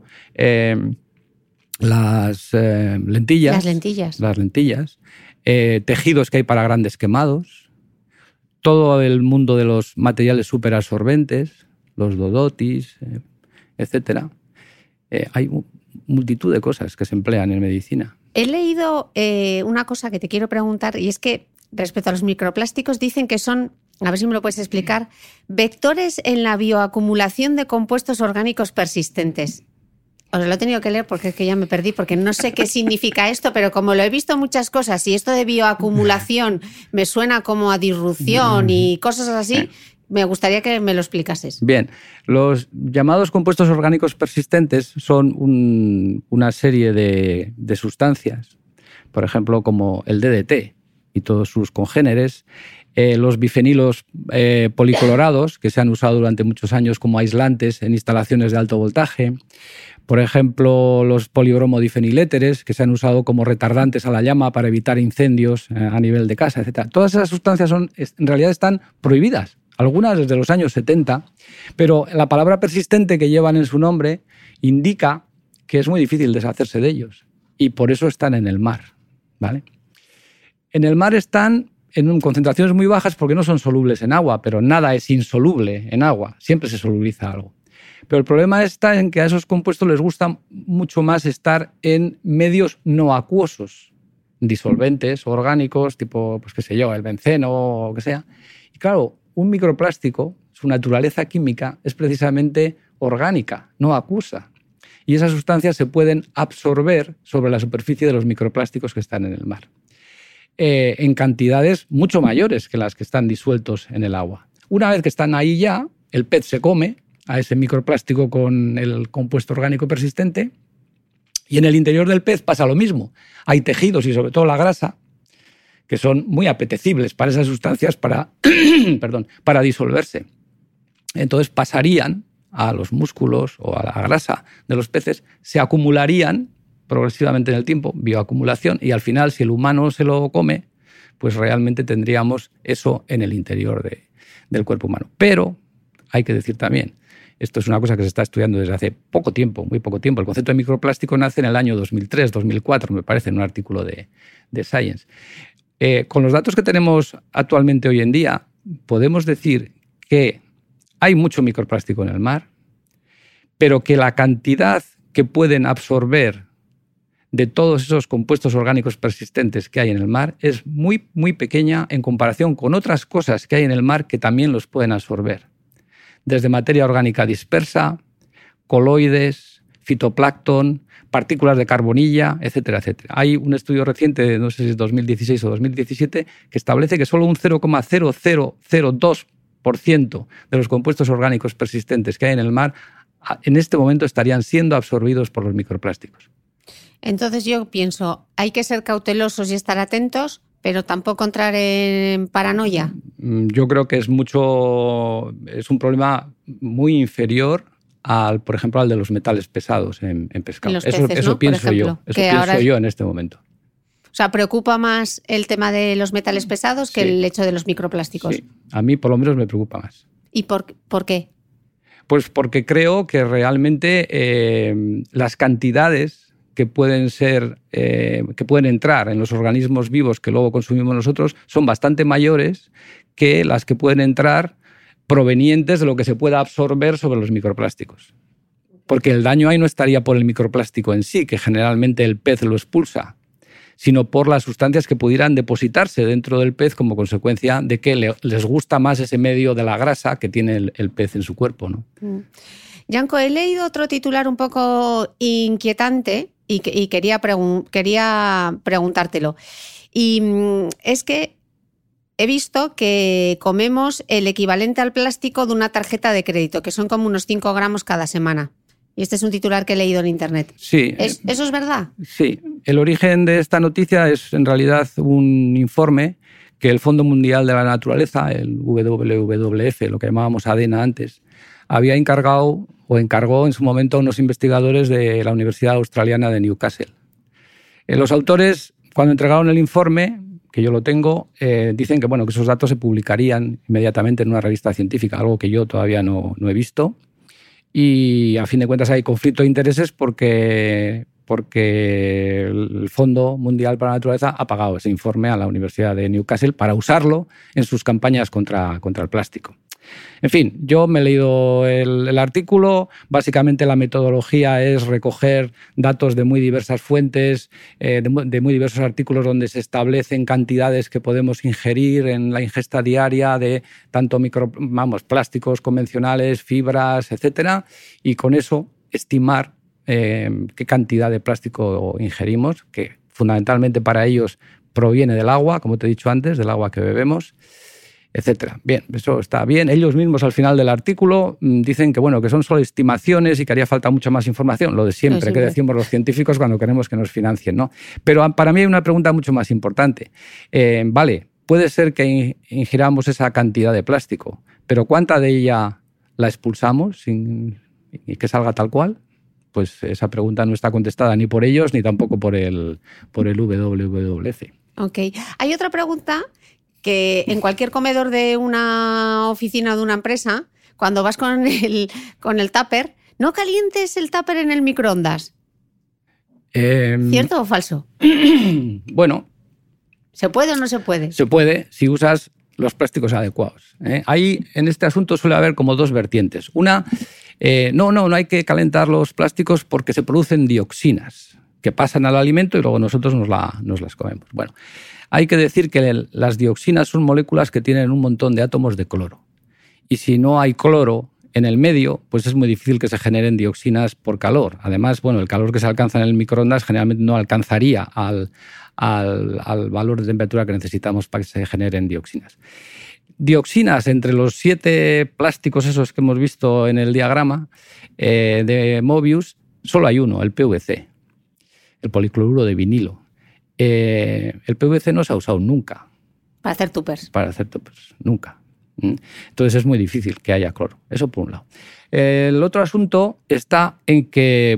las lentillas. Las lentillas. Tejidos que hay para grandes quemados. Todo el mundo de los materiales superabsorbentes, los dodotis, etcétera. Hay multitud de cosas que se emplean en medicina. He leído una cosa que te quiero preguntar, y es que respecto a los microplásticos dicen que son, a ver si me lo puedes explicar, vectores en la bioacumulación de compuestos orgánicos persistentes. Os lo he tenido que leer porque es que ya me perdí, porque no sé qué significa esto, pero como lo he visto muchas cosas y esto de bioacumulación me suena como a disrupción y cosas así, me gustaría que me lo explicases. Bien, los llamados compuestos orgánicos persistentes son una serie de sustancias, por ejemplo, como el DDT y todos sus congéneres, los bifenilos policolorados, que se han usado durante muchos años como aislantes en instalaciones de alto voltaje, por ejemplo, los polibromodifeniléteres, que se han usado como retardantes a la llama para evitar incendios a nivel de casa, etc. Todas esas sustancias en realidad están prohibidas, algunas desde los años 70, pero la palabra persistente que llevan en su nombre indica que es muy difícil deshacerse de ellos y por eso están en el mar, ¿vale? En el mar están en concentraciones muy bajas porque no son solubles en agua, pero nada es insoluble en agua, siempre se solubiliza algo. Pero el problema está en que a esos compuestos les gusta mucho más estar en medios no acuosos, disolventes, orgánicos, tipo, pues qué sé yo, el benceno o que sea. Y claro, un microplástico, su naturaleza química es precisamente orgánica, no acuosa. Y esas sustancias se pueden absorber sobre la superficie de los microplásticos que están en el mar, en cantidades mucho mayores que las que están disueltos en el agua. Una vez que están ahí ya, el pez se come a ese microplástico con el compuesto orgánico persistente y en el interior del pez pasa lo mismo. Hay tejidos y sobre todo la grasa que son muy apetecibles para esas sustancias para disolverse. Entonces pasarían a los músculos o a la grasa de los peces, se acumularían progresivamente en el tiempo, bioacumulación, y al final, si el humano se lo come, pues realmente tendríamos eso en el interior del cuerpo humano. Pero hay que decir también, esto es una cosa que se está estudiando desde hace poco tiempo, muy poco tiempo. El concepto de microplástico nace en el año 2003, 2004, me parece, en un artículo de Science. Con los datos que tenemos actualmente hoy en día, podemos decir que hay mucho microplástico en el mar, pero que la cantidad que pueden absorber de todos esos compuestos orgánicos persistentes que hay en el mar es muy, muy pequeña en comparación con otras cosas que hay en el mar que también los pueden absorber. Desde materia orgánica dispersa, coloides, fitoplancton, partículas de carbonilla, etcétera, etcétera. Hay un estudio reciente, no sé si es 2016 o 2017, que establece que solo un 0,0002% de los compuestos orgánicos persistentes que hay en el mar en este momento estarían siendo absorbidos por los microplásticos. Entonces yo pienso, hay que ser cautelosos y estar atentos, pero tampoco entrar en paranoia. Yo creo que es un problema muy inferior por ejemplo, al de los metales pesados en pescado. En los peces, eso ¿no? pienso yo. Eso pienso yo en este momento. O sea, ¿preocupa más el tema de los metales pesados que el hecho de los microplásticos? Sí, a mí por lo menos me preocupa más. ¿Y por qué? Pues porque creo que realmente las cantidades que pueden entrar en los organismos vivos que luego consumimos nosotros son bastante mayores que las que pueden entrar provenientes de lo que se pueda absorber sobre los microplásticos. Porque el daño ahí no estaría por el microplástico en sí, que generalmente el pez lo expulsa, sino por las sustancias que pudieran depositarse dentro del pez como consecuencia de que les gusta más ese medio de la grasa que tiene el pez en su cuerpo, ¿no? Janko, he leído otro titular un poco inquietante y quería preguntártelo. Y es que he visto que comemos el equivalente al plástico de una tarjeta de crédito, que son como unos 5 gramos cada semana. Y este es un titular que he leído en internet. Sí. ¿Eso es verdad? Sí. El origen de esta noticia es en realidad un informe que el Fondo Mundial de la Naturaleza, el WWF, lo que llamábamos ADENA antes, había encargó en su momento a unos investigadores de la Universidad Australiana de Newcastle. Los autores, cuando entregaron el informe, que yo lo tengo, dicen que esos datos se publicarían inmediatamente en una revista científica, algo que yo todavía no he visto. Y a fin de cuentas hay conflicto de intereses porque el Fondo Mundial para la Naturaleza ha pagado ese informe a la Universidad de Newcastle para usarlo en sus campañas contra el plástico. En fin, yo me he leído el artículo. Básicamente la metodología es recoger datos de muy diversas fuentes, de muy diversos artículos donde se establecen cantidades que podemos ingerir en la ingesta diaria de tanto plásticos convencionales, fibras, etcétera, y con eso estimar qué cantidad de plástico ingerimos, que fundamentalmente para ellos proviene del agua, como te he dicho antes, del agua que bebemos, etcétera. Bien, eso está bien. Ellos mismos al final del artículo dicen que son solo estimaciones y que haría falta mucha más información, lo de siempre que decimos los científicos cuando queremos que nos financien, ¿no? Pero para mí hay una pregunta mucho más importante. Vale, puede ser que ingiramos esa cantidad de plástico, pero ¿cuánta de ella la expulsamos y que salga tal cual? Pues esa pregunta no está contestada ni por ellos ni tampoco por el WWF. Ok. Hay otra pregunta que en cualquier comedor de una oficina o de una empresa, cuando vas con el tupper, no calientes el tupper en el microondas. ¿Cierto o falso? Bueno. ¿Se puede o no se puede? Se puede si usas los plásticos adecuados. Ahí en este asunto suele haber como dos vertientes. Una, no hay que calentar los plásticos porque se producen dioxinas que pasan al alimento y luego nosotros nos las comemos. Bueno, hay que decir que las dioxinas son moléculas que tienen un montón de átomos de cloro. Y si no hay cloro en el medio, pues es muy difícil que se generen dioxinas por calor. Además, el calor que se alcanza en el microondas generalmente no alcanzaría al valor de temperatura que necesitamos para que se generen dioxinas. Dioxinas entre los 7 plásticos esos que hemos visto en el diagrama de Möbius, solo hay uno, el PVC, el policloruro de vinilo. El PVC no se ha usado nunca. Para hacer tuppers. Nunca. Entonces es muy difícil que haya cloro. Eso por un lado. El otro asunto está en que,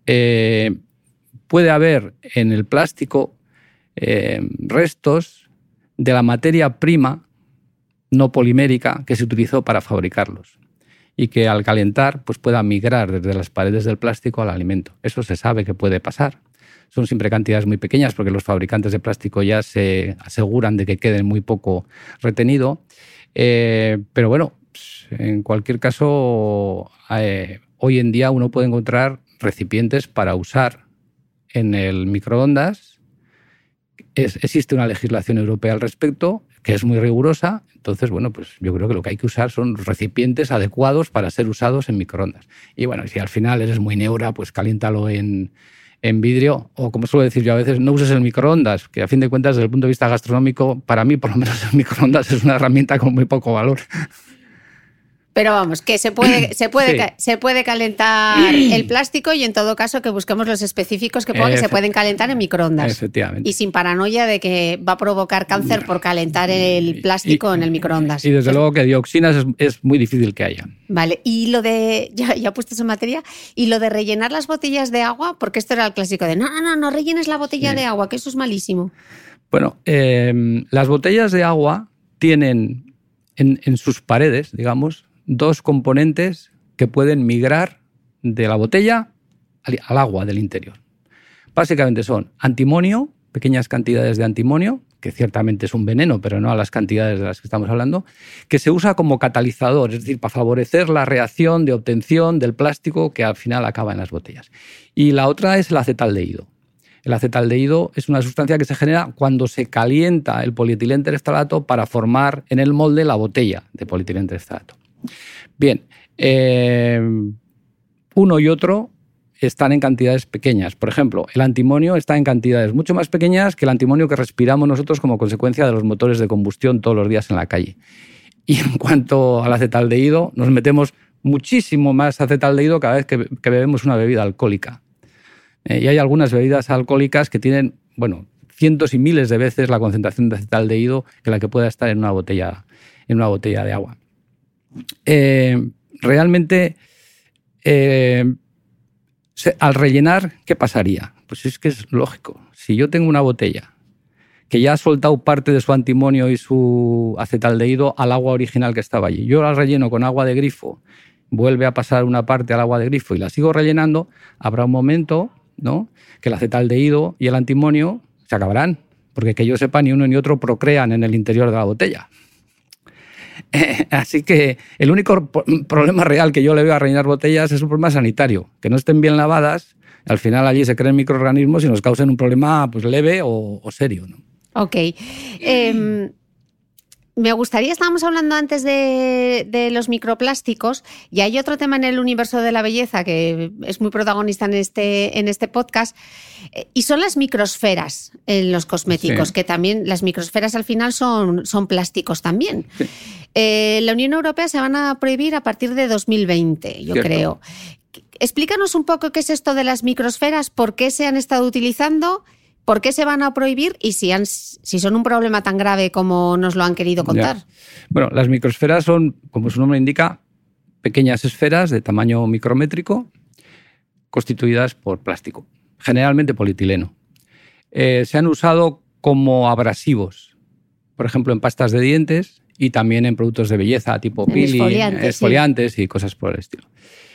puede haber en el plástico restos de la materia prima no polimérica que se utilizó para fabricarlos y que al calentar pueda migrar desde las paredes del plástico al alimento. Eso se sabe que puede pasar. Son siempre cantidades muy pequeñas porque los fabricantes de plástico ya se aseguran de que quede muy poco retenido. Pero en cualquier caso, hoy en día uno puede encontrar recipientes para usar en el microondas. Existe una legislación europea al respecto que es muy rigurosa. Entonces, yo creo que lo que hay que usar son recipientes adecuados para ser usados en microondas. Y si al final eres muy neura, pues caliéntalo en vidrio, o como suelo decir yo a veces, no uses el microondas, que a fin de cuentas desde el punto de vista gastronómico, para mí por lo menos el microondas es una herramienta con muy poco valor. Pero que se puede calentar el plástico y en todo caso que busquemos los específicos que pongan que se pueden calentar en microondas. Efectivamente. Y sin paranoia de que va a provocar cáncer por calentar el plástico en el microondas. Y desde luego que dioxinas es muy difícil que haya. Vale, y lo de, ya puestos en materia, y lo de rellenar las botellas de agua, porque esto era el clásico de no rellenes la botella de agua, que eso es malísimo. Las botellas de agua tienen en sus paredes, digamos, 2 componentes que pueden migrar de la botella al agua del interior. Básicamente son antimonio, pequeñas cantidades de antimonio, que ciertamente es un veneno, pero no a las cantidades de las que estamos hablando, que se usa como catalizador, es decir, para favorecer la reacción de obtención del plástico que al final acaba en las botellas. Y la otra es el acetaldehído. El acetaldehído es una sustancia que se genera cuando se calienta el polietilén-tereftalato para formar en el molde la botella de polietilén-tereftalato. Bien, uno y otro están en cantidades pequeñas. Por ejemplo, el antimonio está en cantidades mucho más pequeñas que el antimonio que respiramos nosotros como consecuencia de los motores de combustión todos los días en la calle. Y en cuanto al acetaldehído, nos metemos muchísimo más acetaldehído cada vez que bebemos una bebida alcohólica. Y hay algunas bebidas alcohólicas que tienen, cientos y miles de veces la concentración de acetaldehído que la que pueda estar en una botella de agua. Realmente, al rellenar, ¿qué pasaría? Pues es que es lógico. Si yo tengo una botella que ya ha soltado parte de su antimonio y su acetaldehído al agua original que estaba allí, yo la relleno con agua de grifo, vuelve a pasar una parte al agua de grifo y la sigo rellenando, habrá un momento, ¿no?, que el acetaldehído y el antimonio se acabarán, porque que yo sepa ni uno ni otro procrean en el interior de la botella. Así que el único problema real que yo le veo a rellenar botellas es un problema sanitario, que no estén bien lavadas, al final allí se creen microorganismos y nos causen un problema pues leve o serio, ¿no? Ok. Me gustaría, estábamos hablando antes de los microplásticos, y hay otro tema en el universo de la belleza que es muy protagonista en este podcast, y son las microsferas en los cosméticos, sí, que también las microsferas al final son plásticos también. Sí. La Unión Europea se van a prohibir a partir de 2020, yo creo. Explícanos un poco qué es esto de las microsferas, por qué se han estado utilizando, por qué se van a prohibir y si son un problema tan grave como nos lo han querido contar. Ya. Bueno, las microsferas son, como su nombre indica, pequeñas esferas de tamaño micrométrico constituidas por plástico, generalmente polietileno. Se han usado como abrasivos, por ejemplo, en pastas de dientes y también en productos de belleza tipo peeling, exfoliantes sí, y cosas por el estilo.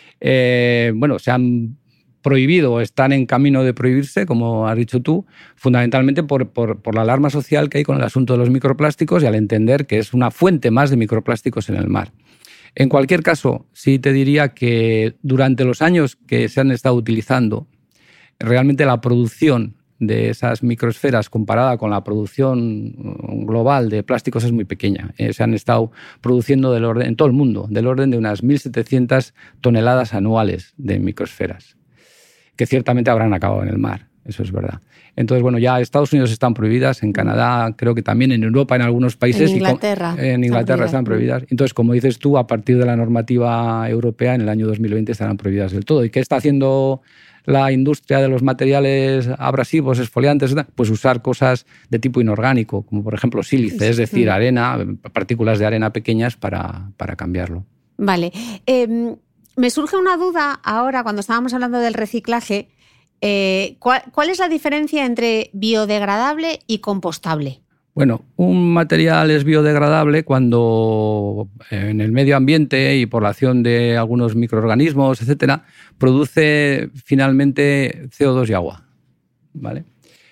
Se han prohibido, están en camino de prohibirse, como has dicho tú, fundamentalmente por la alarma social que hay con el asunto de los microplásticos y al entender que es una fuente más de microplásticos en el mar. En cualquier caso, sí te diría que durante los años que se han estado utilizando, realmente la producción de esas microesferas comparada con la producción global de plásticos es muy pequeña. Se han estado produciendo en todo el mundo del orden de unas 1.700 toneladas anuales de microesferas, que ciertamente habrán acabado en el mar, eso es verdad. Entonces, ya Estados Unidos están prohibidas, en Canadá, creo que también en Europa, en algunos países. En Inglaterra. En Inglaterra están prohibidas. Entonces, como dices tú, a partir de la normativa europea, en el año 2020 estarán prohibidas del todo. ¿Y qué está haciendo la industria de los materiales abrasivos, exfoliantes? Pues usar cosas de tipo inorgánico, como por ejemplo sílice, es decir, arena, partículas de arena pequeñas para cambiarlo. Vale. Me surge una duda ahora, cuando estábamos hablando del reciclaje. ¿Cuál es la diferencia entre biodegradable y compostable? Bueno, un material es biodegradable cuando en el medio ambiente y por la acción de algunos microorganismos, etcétera, produce finalmente CO2 y agua, ¿vale?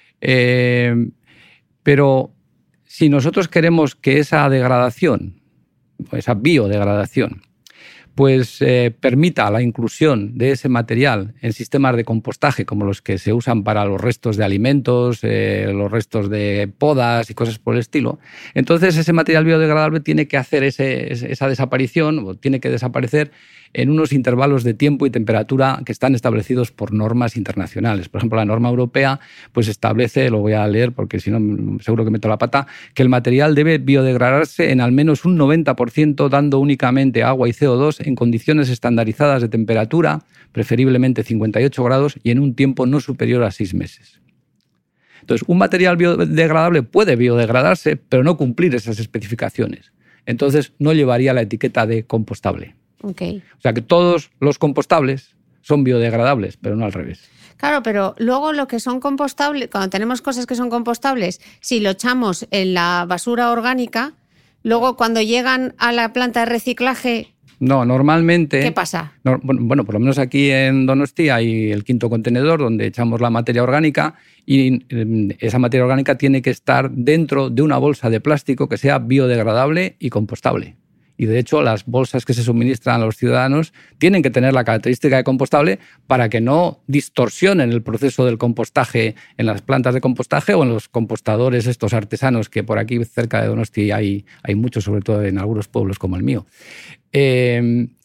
Pero si nosotros queremos que esa degradación, esa biodegradación, pues permita la inclusión de ese material en sistemas de compostaje como los que se usan para los restos de alimentos, los restos de podas y cosas por el estilo, entonces ese material biodegradable tiene que hacer esa desaparición, o tiene que desaparecer en unos intervalos de tiempo y temperatura que están establecidos por normas internacionales. Por ejemplo, la norma europea pues establece, lo voy a leer porque si no seguro que meto la pata, que el material debe biodegradarse en al menos un 90%, dando únicamente agua y CO2 en condiciones estandarizadas de temperatura, preferiblemente 58 grados, y en un tiempo no superior a 6 meses. Entonces, un material biodegradable puede biodegradarse, pero no cumplir esas especificaciones. Entonces, no llevaría la etiqueta de compostable. Okay. O sea que todos los compostables son biodegradables, pero no al revés. Claro, pero luego lo que son compostables, cuando tenemos cosas que son compostables, si lo echamos en la basura orgánica, luego cuando llegan a la planta de reciclaje... No, normalmente... ¿Qué pasa? Bueno, por lo menos aquí en Donostia hay el quinto contenedor donde echamos la materia orgánica y esa materia orgánica tiene que estar dentro de una bolsa de plástico que sea biodegradable y compostable. Y de hecho, las bolsas que se suministran a los ciudadanos tienen que tener la característica de compostable para que no distorsionen el proceso del compostaje en las plantas de compostaje o en los compostadores estos artesanos que por aquí cerca de Donosti hay muchos, sobre todo en algunos pueblos como el mío.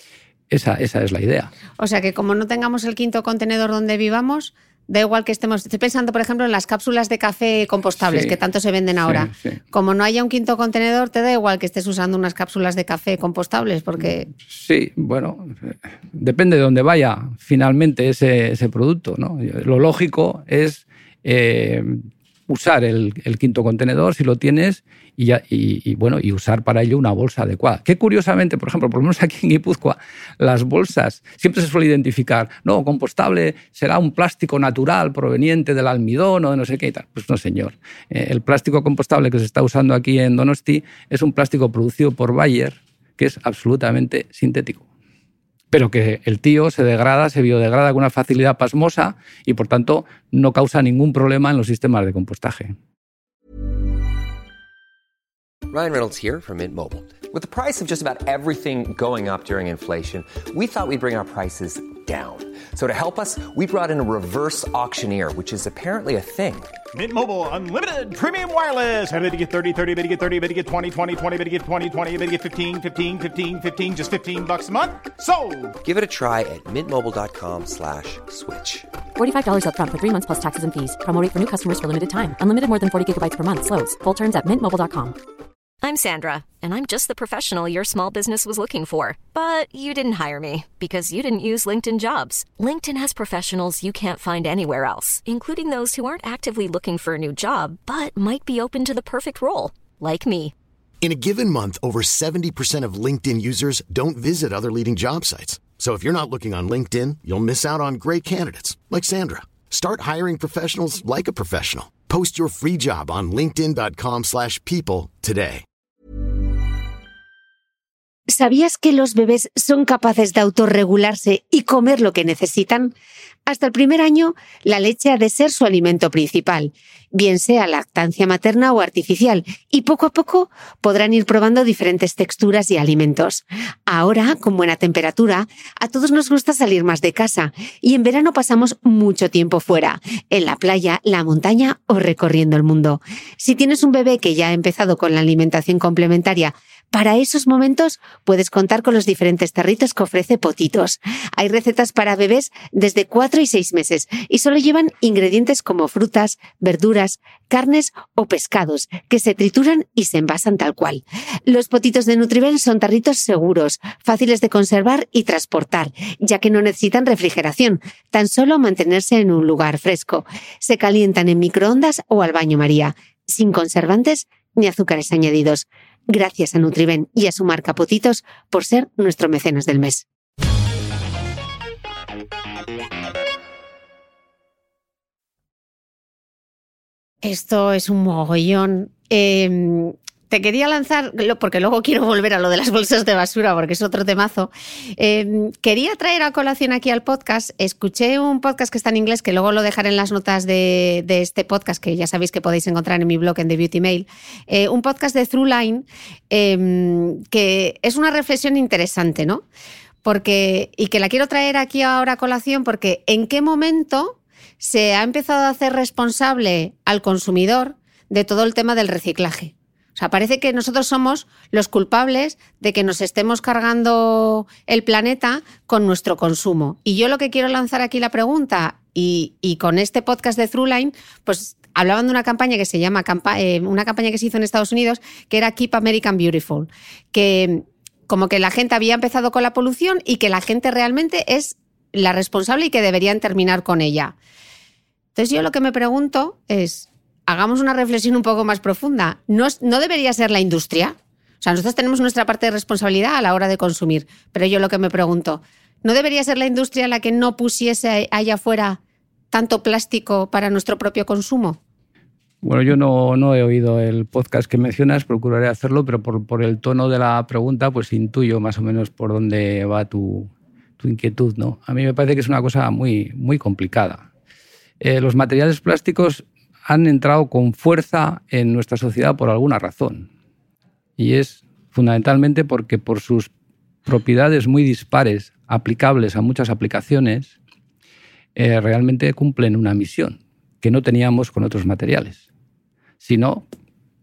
esa es la idea. O sea que como no tengamos el quinto contenedor donde vivamos, da igual que estemos... Estoy pensando, por ejemplo, en las cápsulas de café compostables, que tanto se venden ahora. Sí. Como no haya un quinto contenedor, te da igual que estés usando unas cápsulas de café compostables, porque... Sí, bueno, depende de dónde vaya finalmente ese producto, ¿no? Lo lógico es usar el quinto contenedor, si lo tienes, y usar para ello una bolsa adecuada. Que curiosamente, por ejemplo, por lo menos aquí en Guipúzcoa, las bolsas siempre se suele identificar, no, compostable será un plástico natural proveniente del almidón o de no sé qué y tal. Pues no, señor. El plástico compostable que se está usando aquí en Donosti es un plástico producido por Bayer, que es absolutamente sintético. Pero que el tío se biodegrada con una facilidad pasmosa y, por tanto, no causa ningún problema en los sistemas de compostaje. Ryan Reynolds here from Mint Mobile. With the price of just about everything going up during inflation, we thought we'd bring our prices down. So to help us, we brought in a reverse auctioneer, which is apparently a thing. Mint Mobile Unlimited Premium Wireless. How to get 30, 30, how to get 30, how to get 20, 20, 20, how to get 20, 20, how to get 15, 15, 15, 15, just $15 a month? Sold! Give it a try at mintmobile.com/switch. $45 up front for 3 months plus taxes and fees. Promo rate for new customers for limited time. Unlimited more than 40 gigabytes per month. Slows full terms at mintmobile.com. I'm Sandra, and I'm just the professional your small business was looking for. But you didn't hire me because you didn't use LinkedIn Jobs. LinkedIn has professionals you can't find anywhere else, including those who aren't actively looking for a new job, but might be open to the perfect role, like me. In a given month, over 70% of LinkedIn users don't visit other leading job sites. So if you're not looking on LinkedIn, you'll miss out on great candidates like Sandra. Start hiring professionals like a professional. Post your free job on linkedin.com/people today. ¿Sabías que los bebés son capaces de autorregularse y comer lo que necesitan? Hasta el primer año, la leche ha de ser su alimento principal, bien sea lactancia materna o artificial, y poco a poco podrán ir probando diferentes texturas y alimentos. Ahora, con buena temperatura, a todos nos gusta salir más de casa, y en verano pasamos mucho tiempo fuera, en la playa, la montaña o recorriendo el mundo. Si tienes un bebé que ya ha empezado con la alimentación complementaria, para esos momentos puedes contar con los diferentes tarritos que ofrece Potitos. Hay recetas para bebés desde 4 y 6 meses y solo llevan ingredientes como frutas, verduras, carnes o pescados que se trituran y se envasan tal cual. Los Potitos de Nutriben son tarritos seguros, fáciles de conservar y transportar, ya que no necesitan refrigeración, tan solo mantenerse en un lugar fresco. Se calientan en microondas o al baño María, sin conservantes ni azúcares añadidos. Gracias a Nutriben y a su marca Potitos por ser nuestro mecenas del mes. Esto es un mogollón. Te quería lanzar, porque luego quiero volver a lo de las bolsas de basura, porque es otro temazo. Quería traer a colación aquí al podcast. Escuché un podcast que está en inglés, que luego lo dejaré en las notas de este podcast, que ya sabéis que podéis encontrar en mi blog en The Beauty Mail. Un podcast de Throughline, que es una reflexión interesante, ¿no? Y que la quiero traer aquí ahora a colación, porque ¿en qué momento se ha empezado a hacer responsable al consumidor de todo el tema del reciclaje? O sea, parece que nosotros somos los culpables de que nos estemos cargando el planeta con nuestro consumo. Y yo lo que quiero lanzar aquí la pregunta, y con este podcast de Throughline, pues hablaban de una campaña que se llama, una campaña que se hizo en Estados Unidos, que era Keep American Beautiful, que como que la gente había empezado con la polución y que la gente realmente es la responsable y que deberían terminar con ella. Entonces yo lo que me pregunto es, hagamos una reflexión un poco más profunda. ¿No debería ser la industria? O sea, nosotros tenemos nuestra parte de responsabilidad a la hora de consumir, pero yo lo que me pregunto, ¿no debería ser la industria la que no pusiese allá afuera tanto plástico para nuestro propio consumo? Bueno, yo no he oído el podcast que mencionas, procuraré hacerlo, pero por el tono de la pregunta, pues intuyo más o menos por dónde va tu inquietud, ¿no? A mí me parece que es una cosa muy, muy complicada. Los materiales plásticos han entrado con fuerza en nuestra sociedad por alguna razón. Y es fundamentalmente porque por sus propiedades muy dispares, aplicables a muchas aplicaciones, realmente cumplen una misión que no teníamos con otros materiales. Si no,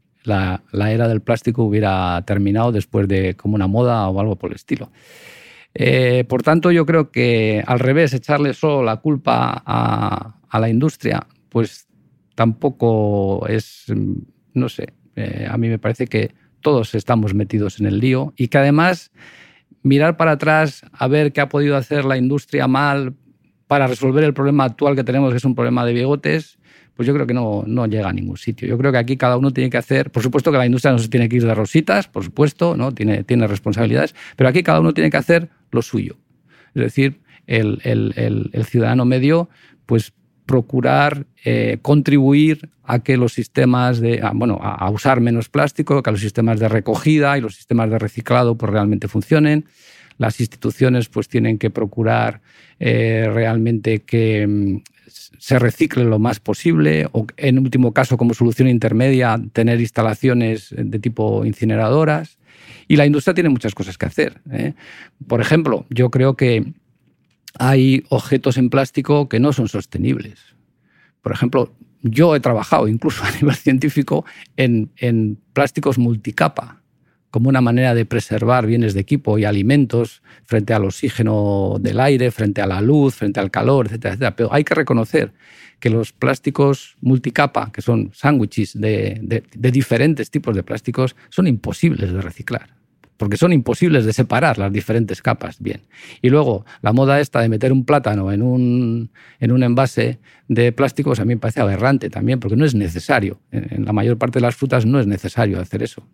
la era del plástico hubiera terminado después de como una moda o algo por el estilo. Por tanto, yo creo que al revés, echarle solo la culpa a la industria, pues tampoco es, no sé, a mí me parece que todos estamos metidos en el lío y que además mirar para atrás a ver qué ha podido hacer la industria mal para resolver el problema actual que tenemos, que es un problema de bigotes, pues yo creo que no llega a ningún sitio. Yo creo que aquí cada uno tiene que hacer, por supuesto que la industria no se tiene que ir de rositas, por supuesto, ¿no? Tiene responsabilidades, pero aquí cada uno tiene que hacer lo suyo. Es decir, el ciudadano medio, pues procurar contribuir a que los sistemas a usar menos plástico, que los sistemas de recogida y los sistemas de reciclado pues realmente funcionen. Las instituciones pues tienen que procurar realmente que se recicle lo más posible o, en último caso, como solución intermedia, tener instalaciones de tipo incineradoras. Y la industria tiene muchas cosas que hacer. Por ejemplo, yo creo que hay objetos en plástico que no son sostenibles. Por ejemplo, yo he trabajado incluso a nivel científico en plásticos multicapa, como una manera de preservar bienes de equipo y alimentos frente al oxígeno del aire, frente a la luz, frente al calor, etcétera, etcétera. Pero hay que reconocer que los plásticos multicapa, que son sándwiches de diferentes tipos de plásticos, son imposibles de reciclar, porque son imposibles de separar las diferentes capas bien. Y luego, la moda esta de meter un plátano en un envase de plásticos a mí me parece aberrante también, porque no es necesario. En la mayor parte de las frutas no es necesario hacer eso.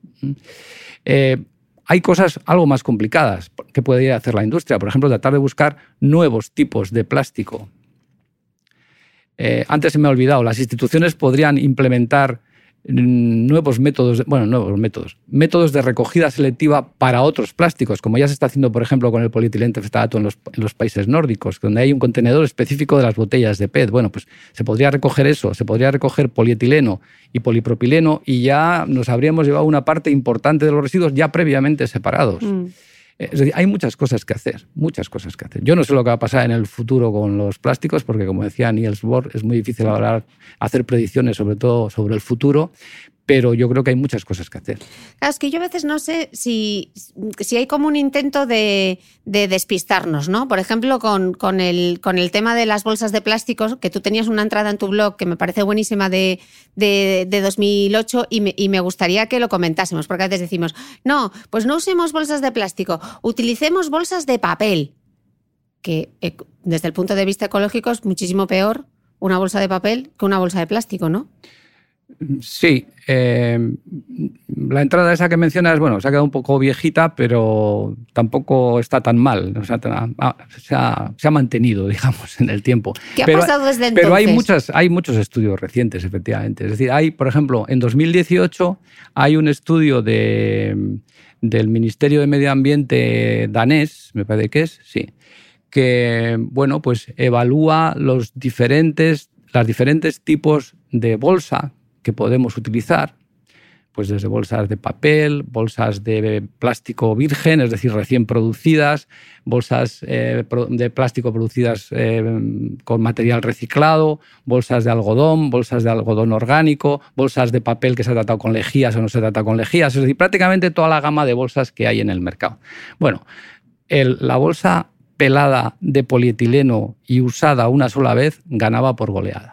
Hay cosas algo más complicadas que podría hacer la industria. Por ejemplo, tratar de buscar nuevos tipos de plástico. Antes se me ha olvidado, las instituciones podrían implementar nuevos métodos de recogida selectiva para otros plásticos, como ya se está haciendo, por ejemplo, con el polietileno tereftato en los países nórdicos, donde hay un contenedor específico de las botellas de PET. Bueno, pues se podría recoger eso, se podría recoger polietileno y polipropileno y ya nos habríamos llevado una parte importante de los residuos ya previamente separados. Es decir, hay muchas cosas que hacer, muchas cosas que hacer. Yo no sé lo que va a pasar en el futuro con los plásticos, porque, como decía Niels Bohr, es muy difícil hacer predicciones, sobre todo sobre el futuro, pero yo creo que hay muchas cosas que hacer. Claro, es que yo a veces no sé si hay como un intento de despistarnos, ¿no? Por ejemplo, con el tema de las bolsas de plásticos, que tú tenías una entrada en tu blog que me parece buenísima de 2008 y me gustaría que lo comentásemos, porque a veces decimos, no, pues no usemos bolsas de plástico, utilicemos bolsas de papel, que desde el punto de vista ecológico es muchísimo peor una bolsa de papel que una bolsa de plástico, ¿no? Sí, la entrada esa que mencionas, se ha quedado un poco viejita, pero tampoco está tan mal. O sea, se ha mantenido, digamos, en el tiempo. ¿Qué ha pasado desde entonces? Pero hay muchos estudios recientes, efectivamente. Es decir, hay, por ejemplo, en 2018 hay un estudio del Ministerio de Medio Ambiente danés, me parece que es, sí, que, pues evalúa los diferentes tipos de bolsa que podemos utilizar, pues desde bolsas de papel, bolsas de plástico virgen, es decir, recién producidas, bolsas de plástico producidas con material reciclado, bolsas de algodón orgánico, bolsas de papel que se ha tratado con lejías o no se ha tratado con lejías, es decir, prácticamente toda la gama de bolsas que hay en el mercado. Bueno, la bolsa pelada de polietileno y usada una sola vez ganaba por goleada.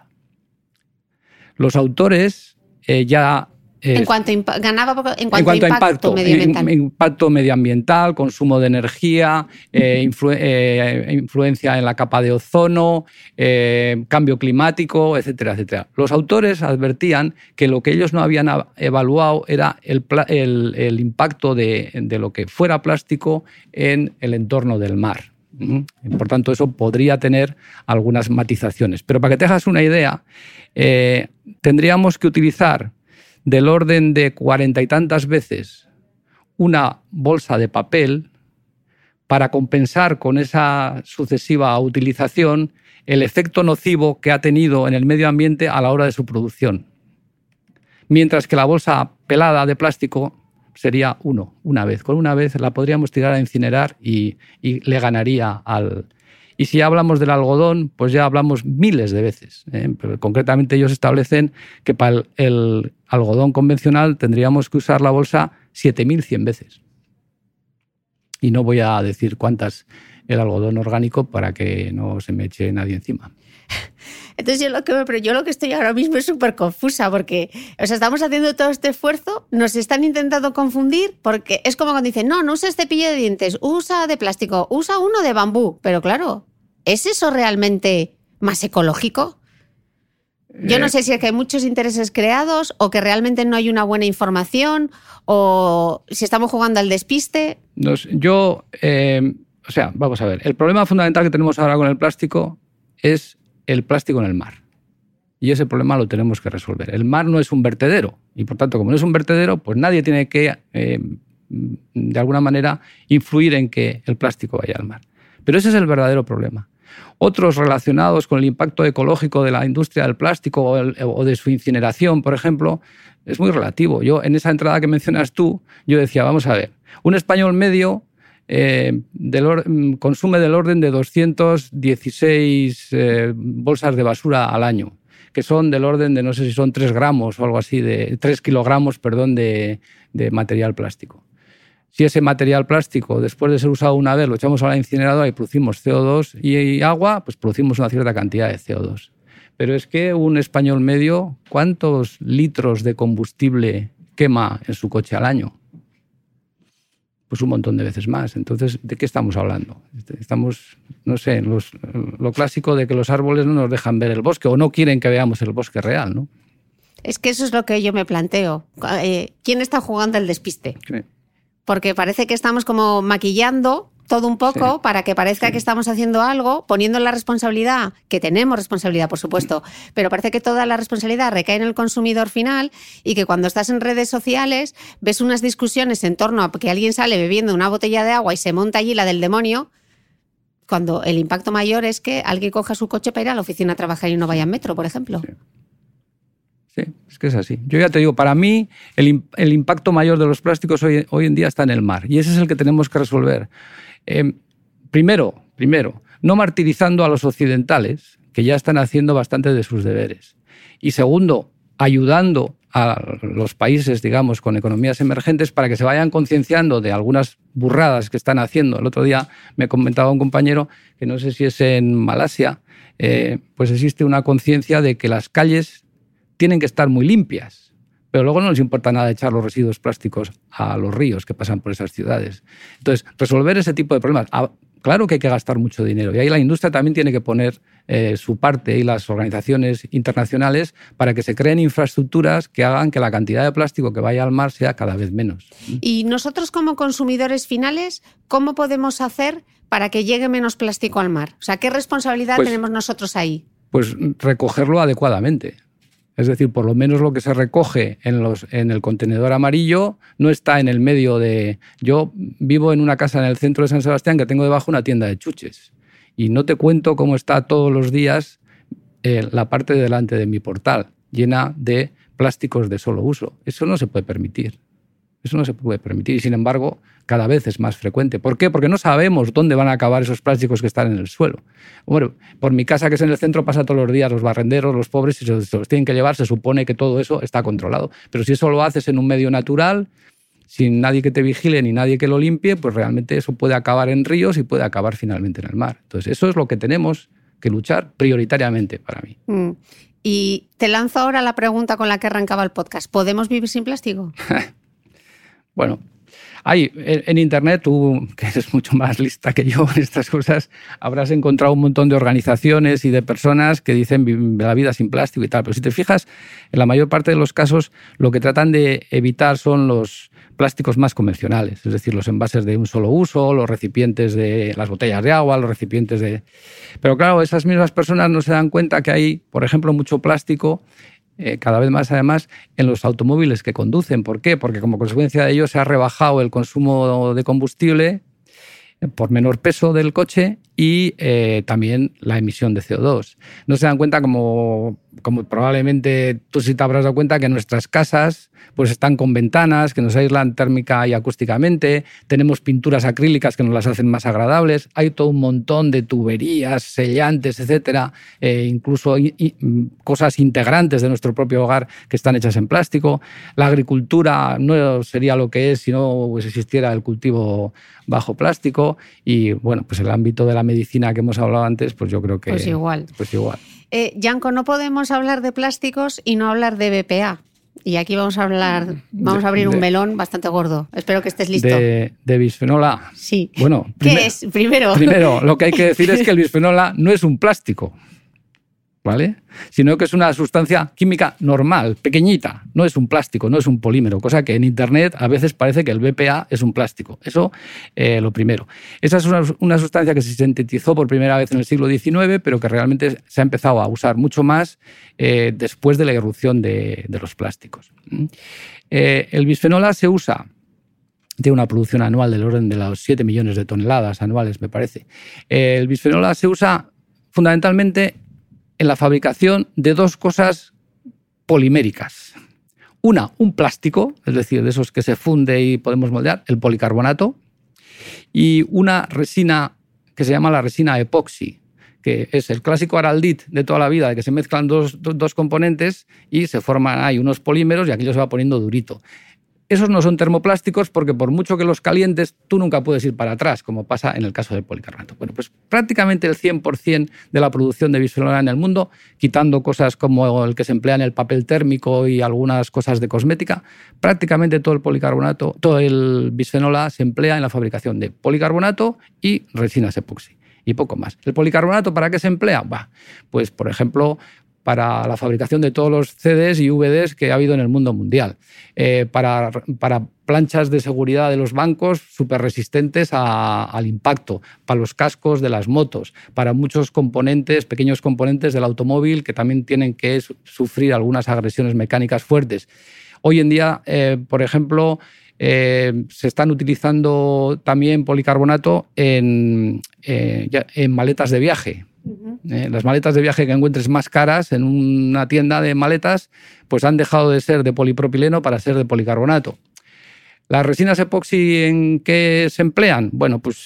Los autores en cuanto a impacto medioambiental. Impacto medioambiental, consumo de energía, influencia en la capa de ozono, cambio climático, etcétera, etcétera. Los autores advertían que lo que ellos no habían evaluado era el impacto de lo que fuera plástico en el entorno del mar. Por tanto, eso podría tener algunas matizaciones. Pero para que te hagas una idea, tendríamos que utilizar del orden de 40 y tantas veces una bolsa de papel para compensar con esa sucesiva utilización el efecto nocivo que ha tenido en el medio ambiente a la hora de su producción. Mientras que la bolsa pelada de plástico sería una vez. Con una vez la podríamos tirar a incinerar y le ganaría al... Y si hablamos del algodón, pues ya hablamos miles de veces. Pero concretamente ellos establecen que para el algodón convencional tendríamos que usar la bolsa 7.100 veces. Y no voy a decir cuántas el algodón orgánico para que no se me eche nadie encima. Entonces yo lo que estoy ahora mismo es súper confusa porque, o sea, estamos haciendo todo este esfuerzo, nos están intentando confundir porque es como cuando dicen, no uses cepillo de dientes, usa de plástico, usa uno de bambú. Pero claro, ¿es eso realmente más ecológico? Yo no sé si es que hay muchos intereses creados o que realmente no hay una buena información o si estamos jugando al despiste. Vamos a ver, el problema fundamental que tenemos ahora con el plástico es el plástico en el mar. Y ese problema lo tenemos que resolver. El mar no es un vertedero y, por tanto, como no es un vertedero, pues nadie tiene que, de alguna manera, influir en que el plástico vaya al mar. Pero ese es el verdadero problema. Otros relacionados con el impacto ecológico de la industria del plástico o de su incineración, por ejemplo, es muy relativo. Yo, en esa entrada que mencionas tú, yo decía, vamos a ver, un español medio consume del orden de 216 bolsas de basura al año, que son del orden de, no sé si son 3 gramos o algo así, de 3 kilogramos, de material plástico. Si ese material plástico, después de ser usado una vez, lo echamos a la incineradora y producimos CO2 y agua, pues producimos una cierta cantidad de CO2. Pero es que un español medio, ¿cuántos litros de combustible quema en su coche al año? Pues un montón de veces más. Entonces, ¿de qué estamos hablando? Estamos, no sé, lo clásico de que los árboles no nos dejan ver el bosque o no quieren que veamos el bosque real, ¿no? Es que eso es lo que yo me planteo. ¿Quién está jugando al despiste? Sí. Porque parece que estamos como maquillando todo un poco para que parezca que estamos haciendo algo, poniendo la responsabilidad, que tenemos responsabilidad, por supuesto, pero parece que toda la responsabilidad recae en el consumidor final y que cuando estás en redes sociales ves unas discusiones en torno a que alguien sale bebiendo una botella de agua y se monta allí la del demonio, cuando el impacto mayor es que alguien coja su coche para ir a la oficina a trabajar y no vaya en metro, por ejemplo. Sí, es que es así. Yo ya te digo, para mí el impacto mayor de los plásticos hoy en día está en el mar y ese es el que tenemos que resolver. Primero, no martirizando a los occidentales, que ya están haciendo bastante de sus deberes. Y segundo, ayudando a los países, digamos, con economías emergentes para que se vayan concienciando de algunas burradas que están haciendo. El otro día me comentaba un compañero, que no sé si es en Malasia, pues existe una conciencia de que las calles tienen que estar muy limpias, pero luego no les importa nada echar los residuos plásticos a los ríos que pasan por esas ciudades. Entonces, resolver ese tipo de problemas, claro que hay que gastar mucho dinero y ahí la industria también tiene que poner su parte y las organizaciones internacionales para que se creen infraestructuras que hagan que la cantidad de plástico que vaya al mar sea cada vez menos. Y nosotros como consumidores finales, ¿cómo podemos hacer para que llegue menos plástico al mar? O sea, ¿qué responsabilidad tenemos nosotros ahí? Pues recogerlo adecuadamente. Es decir, por lo menos lo que se recoge en el contenedor amarillo no está en el medio de... Yo vivo en una casa en el centro de San Sebastián que tengo debajo una tienda de chuches. Y no te cuento cómo está todos los días la parte de delante de mi portal, llena de plásticos de solo uso. Eso no se puede permitir. Eso no se puede permitir y, sin embargo, cada vez es más frecuente. ¿Por qué? Porque no sabemos dónde van a acabar esos plásticos que están en el suelo. Bueno, por mi casa, que es en el centro, pasa todos los días los barrenderos, los pobres, y se los tienen que llevar. Se supone que todo eso está controlado. Pero si eso lo haces en un medio natural, sin nadie que te vigile ni nadie que lo limpie, pues realmente eso puede acabar en ríos y puede acabar finalmente en el mar. Entonces, eso es lo que tenemos que luchar prioritariamente para mí. Y te lanzo ahora la pregunta con la que arrancaba el podcast. ¿Podemos vivir sin plástico? Bueno, hay en Internet, tú que eres mucho más lista que yo en estas cosas, habrás encontrado un montón de organizaciones y de personas que dicen la vida sin plástico y tal. Pero si te fijas, en la mayor parte de los casos lo que tratan de evitar son los plásticos más convencionales, es decir, los envases de un solo uso, los recipientes de las botellas de agua, los recipientes de... Pero claro, esas mismas personas no se dan cuenta que hay, por ejemplo, mucho plástico cada vez más, además, en los automóviles que conducen. ¿Por qué? Porque como consecuencia de ello se ha rebajado el consumo de combustible por menor peso del coche y también la emisión de CO2. No se dan cuenta como como probablemente tú sí te habrás dado cuenta, que nuestras casas pues están con ventanas que nos aíslan térmica y acústicamente, tenemos pinturas acrílicas que nos las hacen más agradables, hay todo un montón de tuberías, sellantes, etcétera, incluso cosas integrantes de nuestro propio hogar que están hechas en plástico. La agricultura no sería lo que es si no pues, existiera el cultivo bajo plástico y, bueno, pues el ámbito de la medicina que hemos hablado antes, pues yo creo que... Pues igual. Yanko, no podemos hablar de plásticos y no hablar de BPA. Y aquí vamos a abrir un melón bastante gordo. Espero que estés listo. ¿De bisfenol A? Sí. Bueno, ¿qué es? Primero, lo que hay que decir es que el bisfenol A no es un plástico, ¿vale? Sino que es una sustancia química normal, pequeñita. No es un plástico, no es un polímero, cosa que en Internet a veces parece que el BPA es un plástico. Eso, lo primero. Esa es una sustancia que se sintetizó por primera vez en el siglo XIX, pero que realmente se ha empezado a usar mucho más después de la irrupción de los plásticos. El bisfenol A se usa de una producción anual del orden de los 7 millones de toneladas anuales, me parece. El bisfenol A se usa fundamentalmente en la fabricación de dos cosas poliméricas. Una, un plástico, es decir, de esos que se funde y podemos moldear, el policarbonato, y una resina que se llama la resina epoxi, que es el clásico araldit de toda la vida, de que se mezclan dos componentes y se forman ahí unos polímeros y aquello se va poniendo durito. Esos no son termoplásticos porque por mucho que los calientes, tú nunca puedes ir para atrás, como pasa en el caso del policarbonato. Bueno, pues prácticamente el 100% de la producción de bisfenol A en el mundo, quitando cosas como el que se emplea en el papel térmico y algunas cosas de cosmética, prácticamente todo el bisfenol A se emplea en la fabricación de policarbonato y resinas epoxi, y poco más. ¿El policarbonato para qué se emplea? Pues, por ejemplo, para la fabricación de todos los CDs y VDs que ha habido en el mundo mundial, para planchas de seguridad de los bancos súper resistentes al impacto, para los cascos de las motos, para muchos componentes, pequeños componentes del automóvil que también tienen que sufrir algunas agresiones mecánicas fuertes. Hoy en día, por ejemplo, se están utilizando también policarbonato en maletas de viaje. Las maletas de viaje que encuentres más caras en una tienda de maletas pues han dejado de ser de polipropileno para ser de policarbonato. ¿Las resinas epoxi en qué se emplean? Bueno, pues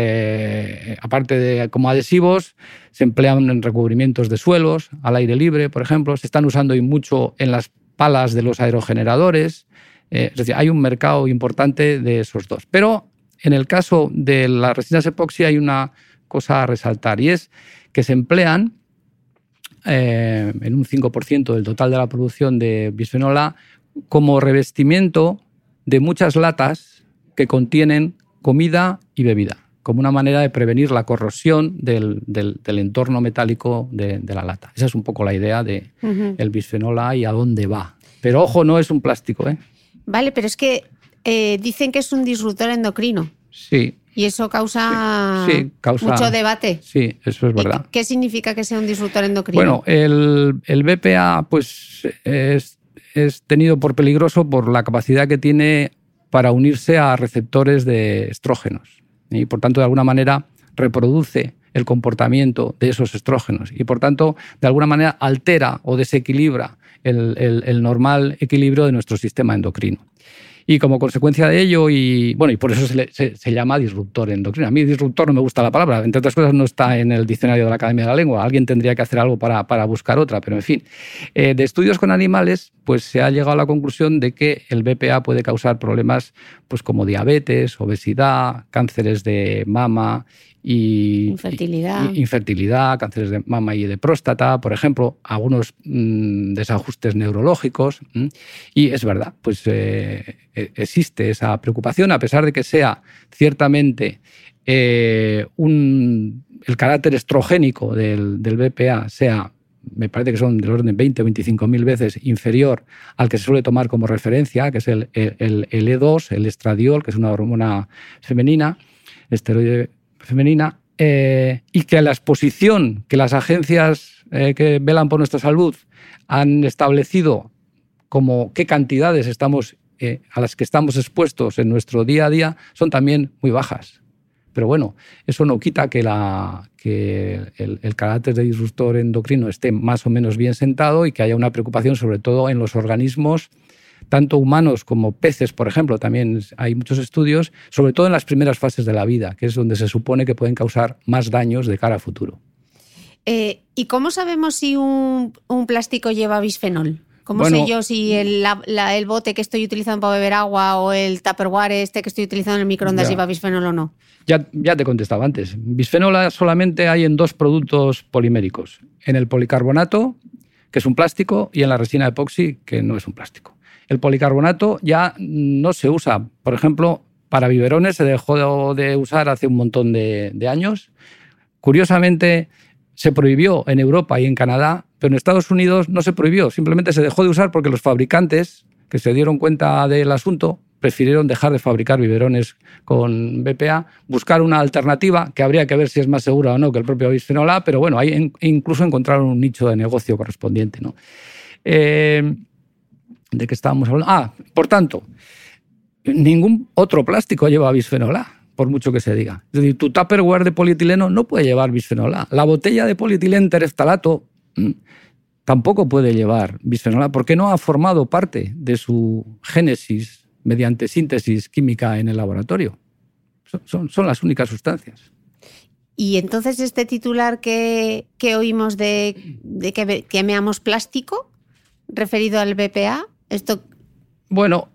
aparte de como adhesivos, se emplean en recubrimientos de suelos, al aire libre, por ejemplo. Se están usando hoy mucho en las palas de los aerogeneradores. Es decir, hay un mercado importante de esos dos. Pero en el caso de las resinas epoxi hay una cosa a resaltar y es que se emplean en un 5% del total de la producción de bisfenol A como revestimiento de muchas latas que contienen comida y bebida, como una manera de prevenir la corrosión del entorno metálico de la lata. Esa es un poco la idea del bisfenol A y a dónde va. Pero ojo, no es un plástico, ¿eh? Vale, pero es que dicen que es un disruptor endocrino. Sí. Y eso causa mucho debate. Sí, eso es verdad. ¿Qué significa que sea un disruptor endocrino? Bueno, el BPA pues, es tenido por peligroso por la capacidad que tiene para unirse a receptores de estrógenos. Y por tanto, de alguna manera, reproduce el comportamiento de esos estrógenos. Y por tanto, de alguna manera, altera o desequilibra el normal equilibrio de nuestro sistema endocrino. Y como consecuencia de ello, y por eso se llama disruptor endocrino. A mí disruptor no me gusta la palabra, entre otras cosas no está en el diccionario de la Academia de la Lengua. Alguien tendría que hacer algo para buscar otra, pero en fin. De estudios con animales, pues se ha llegado a la conclusión de que el BPA puede causar problemas pues, como diabetes, obesidad, cánceres de mama y infertilidad, cánceres de mama y de próstata, por ejemplo, algunos desajustes neurológicos. Y es verdad, pues existe esa preocupación, a pesar de que sea ciertamente el carácter estrogénico del BPA sea, me parece que son del orden de 20 o 25.000 veces inferior al que se suele tomar como referencia, que es el E2, el estradiol, que es una hormona femenina, esteroide femenina, y que la exposición que las agencias que velan por nuestra salud han establecido como qué cantidades a las que estamos expuestos en nuestro día a día son también muy bajas. Pero bueno, eso no quita que el carácter de disruptor endocrino esté más o menos bien sentado y que haya una preocupación sobre todo en los organismos, tanto humanos como peces, por ejemplo. También hay muchos estudios, sobre todo en las primeras fases de la vida, que es donde se supone que pueden causar más daños de cara a futuro. ¿Y cómo sabemos si un plástico lleva bisfenol? ¿Cómo sé yo si el bote que estoy utilizando para beber agua o el Tupperware que estoy utilizando en el microondas lleva bisfenol o no? Ya te contestaba antes. Bisfenol solamente hay en 2 productos poliméricos. En el policarbonato, que es un plástico, y en la resina epoxi, que no es un plástico. El policarbonato ya no se usa. Por ejemplo, para biberones se dejó de usar hace un montón de años. Curiosamente, se prohibió en Europa y en Canadá, pero en Estados Unidos no se prohibió. Simplemente se dejó de usar porque los fabricantes, que se dieron cuenta del asunto, prefirieron dejar de fabricar biberones con BPA, buscar una alternativa que habría que ver si es más segura o no que el propio bisfenol A, pero bueno, ahí incluso encontraron un nicho de negocio correspondiente, ¿no? ¿De qué estábamos hablando? Por tanto, ningún otro plástico lleva bisfenol A, por mucho que se diga. Es decir, tu Tupperware de polietileno no puede llevar bisfenol A. La botella de polietileno tereftalato tampoco puede llevar bisfenol A porque no ha formado parte de su génesis mediante síntesis química en el laboratorio. Son las únicas sustancias. Y entonces este titular que oímos de que quemeamos plástico, referido al BPA, esto... Bueno,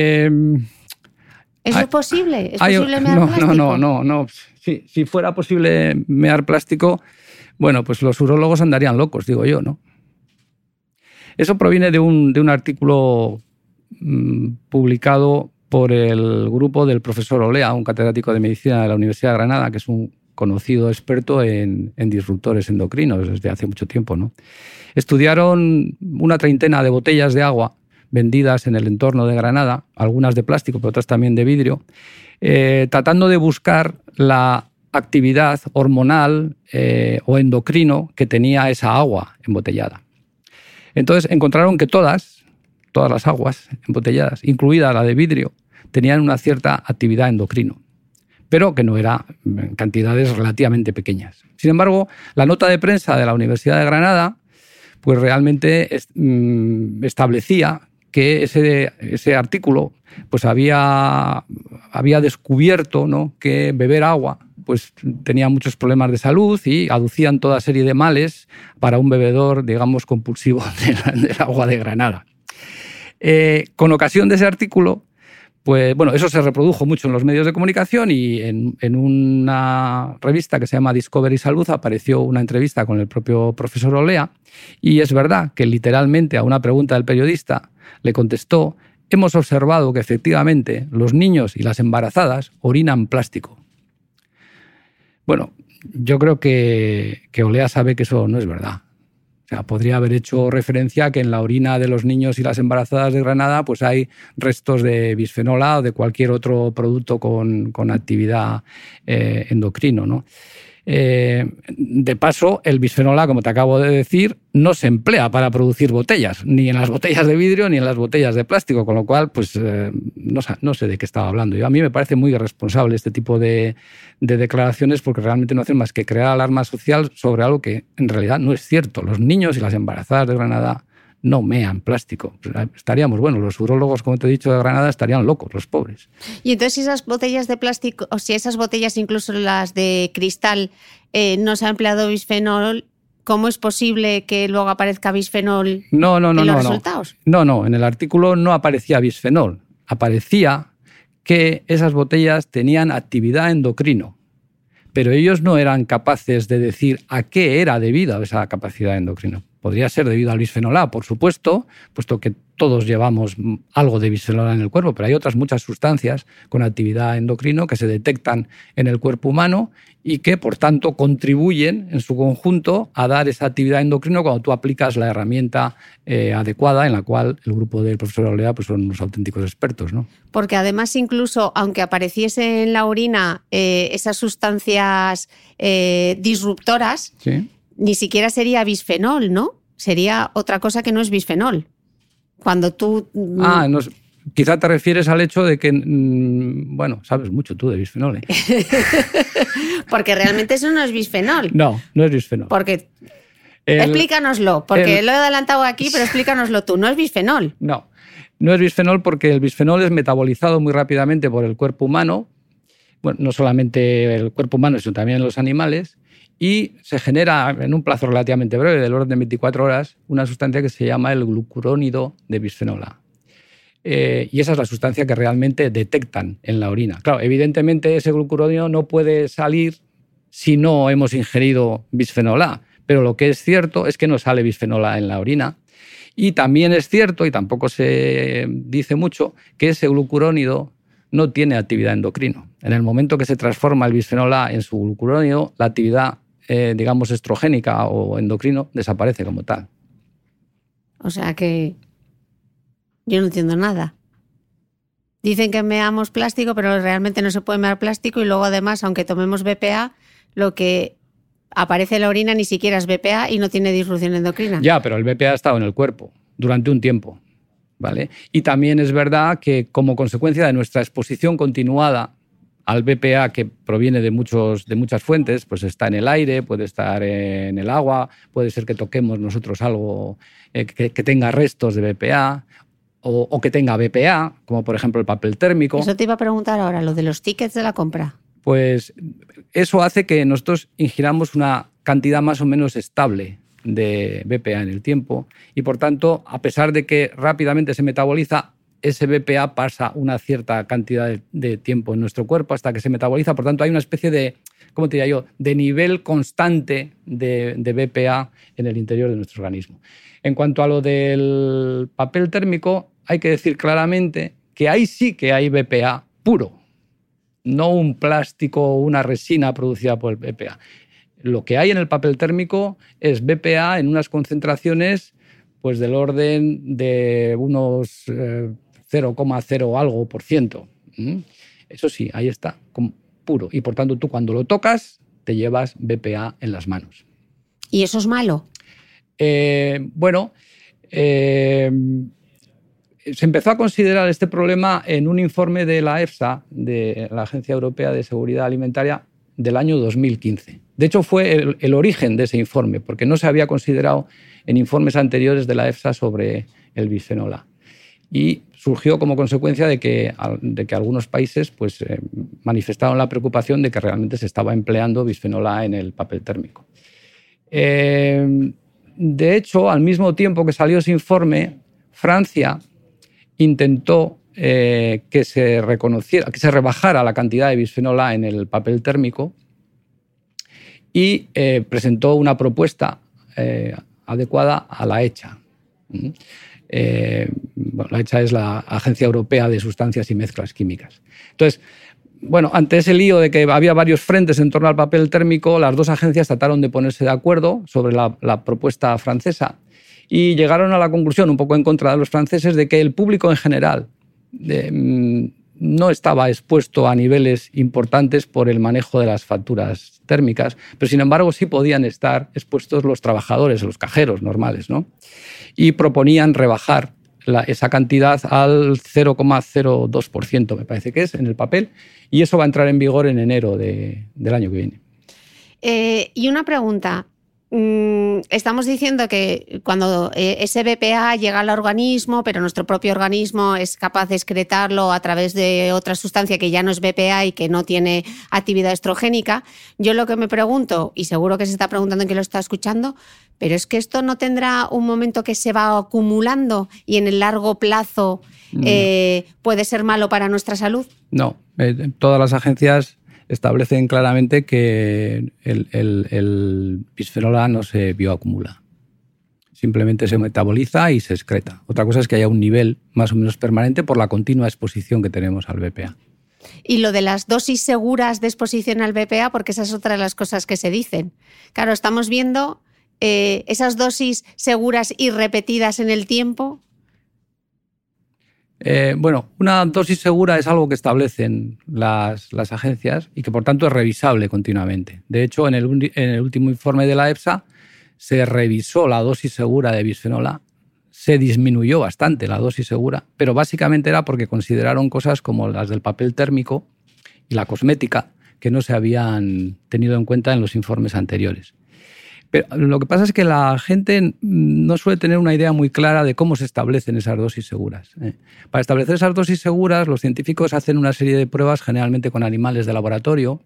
¿eso es posible? ¿Es posible mear plástico? No. Si fuera posible mear plástico, bueno, pues los urólogos andarían locos, digo yo, ¿no? Eso proviene de un artículo publicado por el grupo del profesor Olea, un catedrático de medicina de la Universidad de Granada, que es un conocido experto en disruptores endocrinos desde hace mucho tiempo, ¿no? Estudiaron una treintena de botellas de agua vendidas en el entorno de Granada, algunas de plástico, pero otras también de vidrio, tratando de buscar la actividad hormonal o endocrino que tenía esa agua embotellada. Entonces encontraron que todas las aguas embotelladas, incluida la de vidrio, tenían una cierta actividad endocrino, pero que no era en cantidades relativamente pequeñas. Sin embargo, la nota de prensa de la Universidad de Granada pues realmente establecía que ese artículo pues había descubierto, ¿no?, que beber agua pues tenía muchos problemas de salud y aducían toda serie de males para un bebedor, digamos, compulsivo del agua de Granada. Con ocasión de ese artículo, pues bueno, eso se reprodujo mucho en los medios de comunicación y en una revista que se llama Discovery Salud apareció una entrevista con el propio profesor Olea y es verdad que literalmente a una pregunta del periodista le contestó: hemos observado que efectivamente los niños y las embarazadas orinan plástico. Bueno, yo creo que Olea sabe que eso no es verdad. O sea, podría haber hecho referencia a que en la orina de los niños y las embarazadas de Granada pues hay restos de bisfenol A o de cualquier otro producto con actividad endocrino, ¿no? De paso, el bisfenol A, como te acabo de decir, no se emplea para producir botellas, ni en las botellas de vidrio ni en las botellas de plástico, con lo cual pues no sé de qué estaba hablando. A mí me parece muy irresponsable este tipo de declaraciones porque realmente no hacen más que crear alarma social sobre algo que en realidad no es cierto. Los niños y las embarazadas de Granada no mean plástico. Estaríamos, bueno, los urólogos, como te he dicho, de Granada estarían locos, los pobres. Y entonces si esas botellas de plástico, o si esas botellas, incluso las de cristal, no se ha empleado bisfenol, ¿cómo es posible que luego aparezca bisfenol en los resultados? No, en el artículo no aparecía bisfenol. Aparecía que esas botellas tenían actividad endocrino, pero ellos no eran capaces de decir a qué era debida esa capacidad endocrina. Podría ser debido al bisfenol A, por supuesto, puesto que todos llevamos algo de bisfenol A en el cuerpo, pero hay otras muchas sustancias con actividad endocrino que se detectan en el cuerpo humano y que, por tanto, contribuyen en su conjunto a dar esa actividad endocrino cuando tú aplicas la herramienta adecuada, en la cual el grupo del profesor Olea pues son unos auténticos expertos, ¿no? Porque además, incluso aunque apareciese en la orina esas sustancias disruptoras, ¿sí?, ni siquiera sería bisfenol, ¿no? Sería otra cosa que no es bisfenol. Cuando tú... Quizá te refieres al hecho de que, bueno, sabes mucho tú de bisfenol, ¿eh? Porque realmente eso no es bisfenol. No es bisfenol. Porque explícanoslo, porque lo he adelantado aquí, pero explícanoslo tú. No es bisfenol. No es bisfenol porque el bisfenol es metabolizado muy rápidamente por el cuerpo humano, bueno, no solamente el cuerpo humano, sino también los animales, y se genera en un plazo relativamente breve, del orden de 24 horas, una sustancia que se llama el glucurónido de bisfenol A. Y esa es la sustancia que realmente detectan en la orina. Claro, evidentemente ese glucurónido no puede salir si no hemos ingerido bisfenol A, pero lo que es cierto es que no sale bisfenol A en la orina. Y también es cierto, y tampoco se dice mucho, que ese glucurónido no tiene actividad endocrina. En el momento que se transforma el bisfenol A en su glucurónido, la actividad, digamos, estrogénica o endocrino desaparece como tal. O sea que yo no entiendo nada. Dicen que meamos plástico, pero realmente no se puede mear plástico y luego además, aunque tomemos BPA, lo que aparece en la orina ni siquiera es BPA y no tiene disrupción endocrina. Ya, pero el BPA ha estado en el cuerpo durante un tiempo, ¿vale? Y también es verdad que como consecuencia de nuestra exposición continuada al BPA, que proviene de muchas fuentes, pues está en el aire, puede estar en el agua, puede ser que toquemos nosotros algo que tenga restos de BPA o que tenga BPA, como por ejemplo el papel térmico. Eso te iba a preguntar ahora, lo de los tickets de la compra. Pues eso hace que nosotros ingiramos una cantidad más o menos estable de BPA en el tiempo y, por tanto, a pesar de que rápidamente se metaboliza, ese BPA pasa una cierta cantidad de tiempo en nuestro cuerpo hasta que se metaboliza. Por tanto, hay una especie de, ¿cómo te diría yo?, de nivel constante de BPA en el interior de nuestro organismo. En cuanto a lo del papel térmico, hay que decir claramente que ahí sí que hay BPA puro, no un plástico o una resina producida por el BPA. Lo que hay en el papel térmico es BPA en unas concentraciones pues del orden de unos 0,0 algo por ciento. Eso sí, ahí está, puro. Y por tanto tú cuando lo tocas te llevas BPA en las manos. ¿Y eso es malo? Se empezó a considerar este problema en un informe de la EFSA, de la Agencia Europea de Seguridad Alimentaria, del año 2015. De hecho, fue el origen de ese informe, porque no se había considerado en informes anteriores de la EFSA sobre el bisfenol A. Y surgió como consecuencia de que algunos países pues, manifestaron la preocupación de que realmente se estaba empleando bisfenol A en el papel térmico. De hecho, al mismo tiempo que salió ese informe, Francia intentó que se rebajara la cantidad de bisfenol A en el papel térmico y presentó una propuesta adecuada a la ECHA. La ECHA es la Agencia Europea de Sustancias y Mezclas Químicas. Entonces, ante ese lío de que había varios frentes en torno al papel térmico, las dos agencias trataron de ponerse de acuerdo sobre la propuesta francesa y llegaron a la conclusión, un poco en contra de los franceses, de que el público en general no estaba expuesto a niveles importantes por el manejo de las facturas térmicas, pero sin embargo sí podían estar expuestos los trabajadores, los cajeros normales, ¿no? Y proponían rebajar esa cantidad al 0,02%, me parece que es, en el papel, y eso va a entrar en vigor en enero del año que viene. Y una pregunta. Estamos diciendo que cuando ese BPA llega al organismo, pero nuestro propio organismo es capaz de excretarlo a través de otra sustancia que ya no es BPA y que no tiene actividad estrogénica, yo lo que me pregunto, y seguro que se está preguntando quien lo está escuchando, pero es que esto no tendrá un momento que se va acumulando y en el largo plazo puede ser malo para nuestra salud. No, todas las agencias establecen claramente que el bisfenol A no se bioacumula. Simplemente se metaboliza y se excreta. Otra cosa es que haya un nivel más o menos permanente por la continua exposición que tenemos al BPA. Y lo de las dosis seguras de exposición al BPA, porque esa es otra de las cosas que se dicen. Claro, estamos viendo esas dosis seguras y repetidas en el tiempo. Una dosis segura es algo que establecen las agencias y que por tanto es revisable continuamente. De hecho, en el último informe de la EFSA se revisó la dosis segura de bisfenol A, se disminuyó bastante la dosis segura, pero básicamente era porque consideraron cosas como las del papel térmico y la cosmética que no se habían tenido en cuenta en los informes anteriores. Pero lo que pasa es que la gente no suele tener una idea muy clara de cómo se establecen esas dosis seguras. Para establecer esas dosis seguras, los científicos hacen una serie de pruebas, generalmente con animales de laboratorio,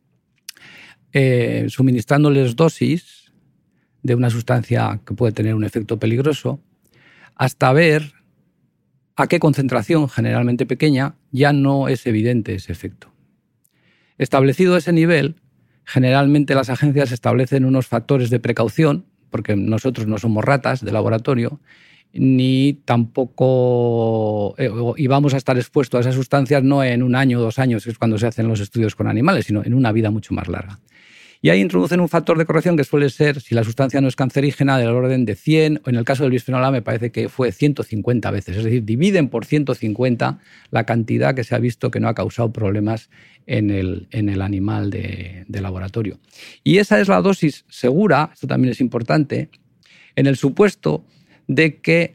suministrándoles dosis de una sustancia que puede tener un efecto peligroso, hasta ver a qué concentración, generalmente pequeña, ya no es evidente ese efecto. Establecido ese nivel, generalmente las agencias establecen unos factores de precaución, porque nosotros no somos ratas de laboratorio, ni tampoco vamos a estar expuestos a esas sustancias no en 1 año o 2 años, que es cuando se hacen los estudios con animales, sino en una vida mucho más larga. Y ahí introducen un factor de corrección que suele ser, si la sustancia no es cancerígena, del orden de 100, o en el caso del bisfenol A me parece que fue 150 veces. Es decir, dividen por 150 la cantidad que se ha visto que no ha causado problemas en el animal de laboratorio. Y esa es la dosis segura, esto también es importante, en el supuesto de que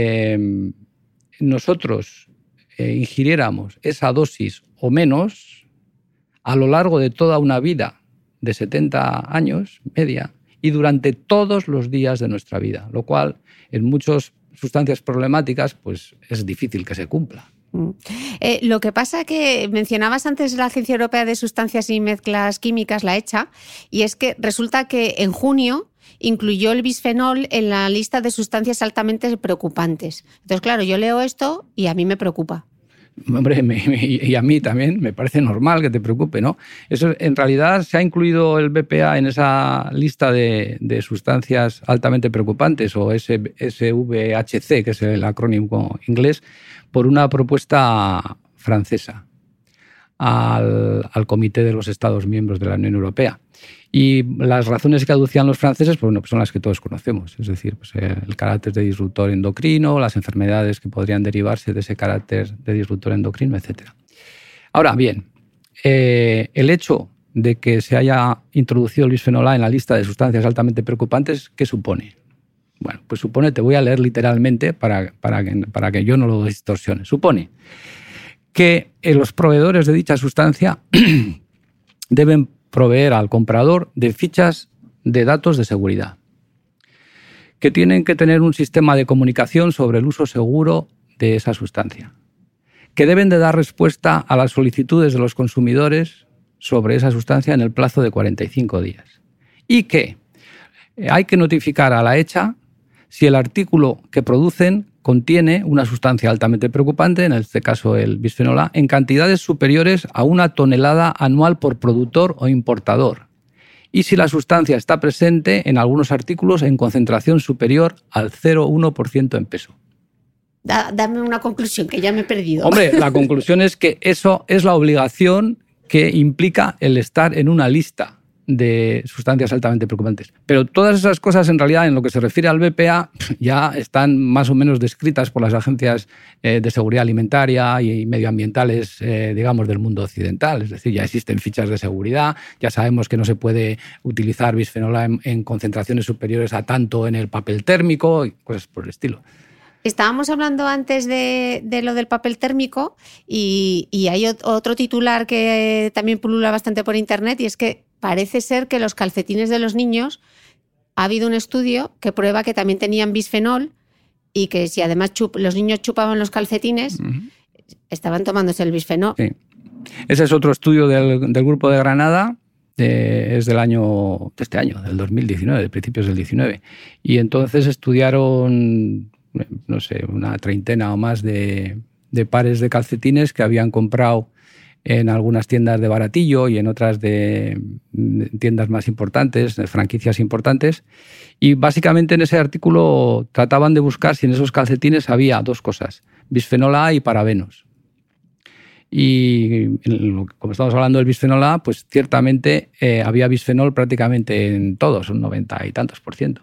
nosotros ingiriéramos esa dosis o menos a lo largo de toda una vida de 70 años, media, y durante todos los días de nuestra vida, lo cual en muchas sustancias problemáticas pues es difícil que se cumpla. Lo que pasa que mencionabas antes la Agencia Europea de Sustancias y Mezclas Químicas, la ECHA, y es que resulta que en junio incluyó el bisfenol en la lista de sustancias altamente preocupantes. Entonces, claro, yo leo esto y a mí me preocupa. Hombre, y a mí también me parece normal que te preocupe, ¿no? Eso, en realidad, se ha incluido el BPA en esa lista de sustancias altamente preocupantes, o SVHC, que es el acrónimo inglés, por una propuesta francesa al Comité de los Estados Miembros de la Unión Europea. Y las razones que aducían los franceses pues son las que todos conocemos, es decir, pues el carácter de disruptor endocrino, las enfermedades que podrían derivarse de ese carácter de disruptor endocrino, etc. Ahora bien, el hecho de que se haya introducido el bisfenol A en la lista de sustancias altamente preocupantes, ¿qué supone? Bueno, pues supone, te voy a leer literalmente para que yo no lo distorsione. Supone que los proveedores de dicha sustancia deben proveer al comprador de fichas de datos de seguridad, que tienen que tener un sistema de comunicación sobre el uso seguro de esa sustancia, que deben de dar respuesta a las solicitudes de los consumidores sobre esa sustancia en el plazo de 45 días y que hay que notificar a la ECHA si el artículo que producen contiene una sustancia altamente preocupante, en este caso el bisfenol A, en cantidades superiores a 1 tonelada anual por productor o importador. Y si la sustancia está presente en algunos artículos en concentración superior al 0,1% en peso. Dame una conclusión, que ya me he perdido. Hombre, la conclusión es que eso es la obligación que implica el estar en una lista de sustancias altamente preocupantes. Pero todas esas cosas, en realidad, en lo que se refiere al BPA, ya están más o menos descritas por las agencias de seguridad alimentaria y medioambientales, digamos, del mundo occidental. Es decir, ya existen fichas de seguridad, ya sabemos que no se puede utilizar bisfenol A en concentraciones superiores a tanto en el papel térmico y cosas por el estilo. Estábamos hablando antes de lo del papel térmico y hay otro titular que también pulula bastante por internet, y es que parece ser que los calcetines de los niños, ha habido un estudio que prueba que también tenían bisfenol y que si además los niños chupaban los calcetines, estaban tomándose el bisfenol. Sí. Ese es otro estudio del Grupo de Granada, es del del 2019, de principios del 19. Y entonces estudiaron, no sé, una treintena o más de pares de calcetines que habían comprado en algunas tiendas de baratillo y en otras de tiendas más importantes, de franquicias importantes. Y básicamente en ese artículo trataban de buscar si en esos calcetines había 2 cosas, bisfenol A y parabenos. Y como estamos hablando del bisfenol A, pues ciertamente había bisfenol prácticamente en todos, un 90 y tantos %.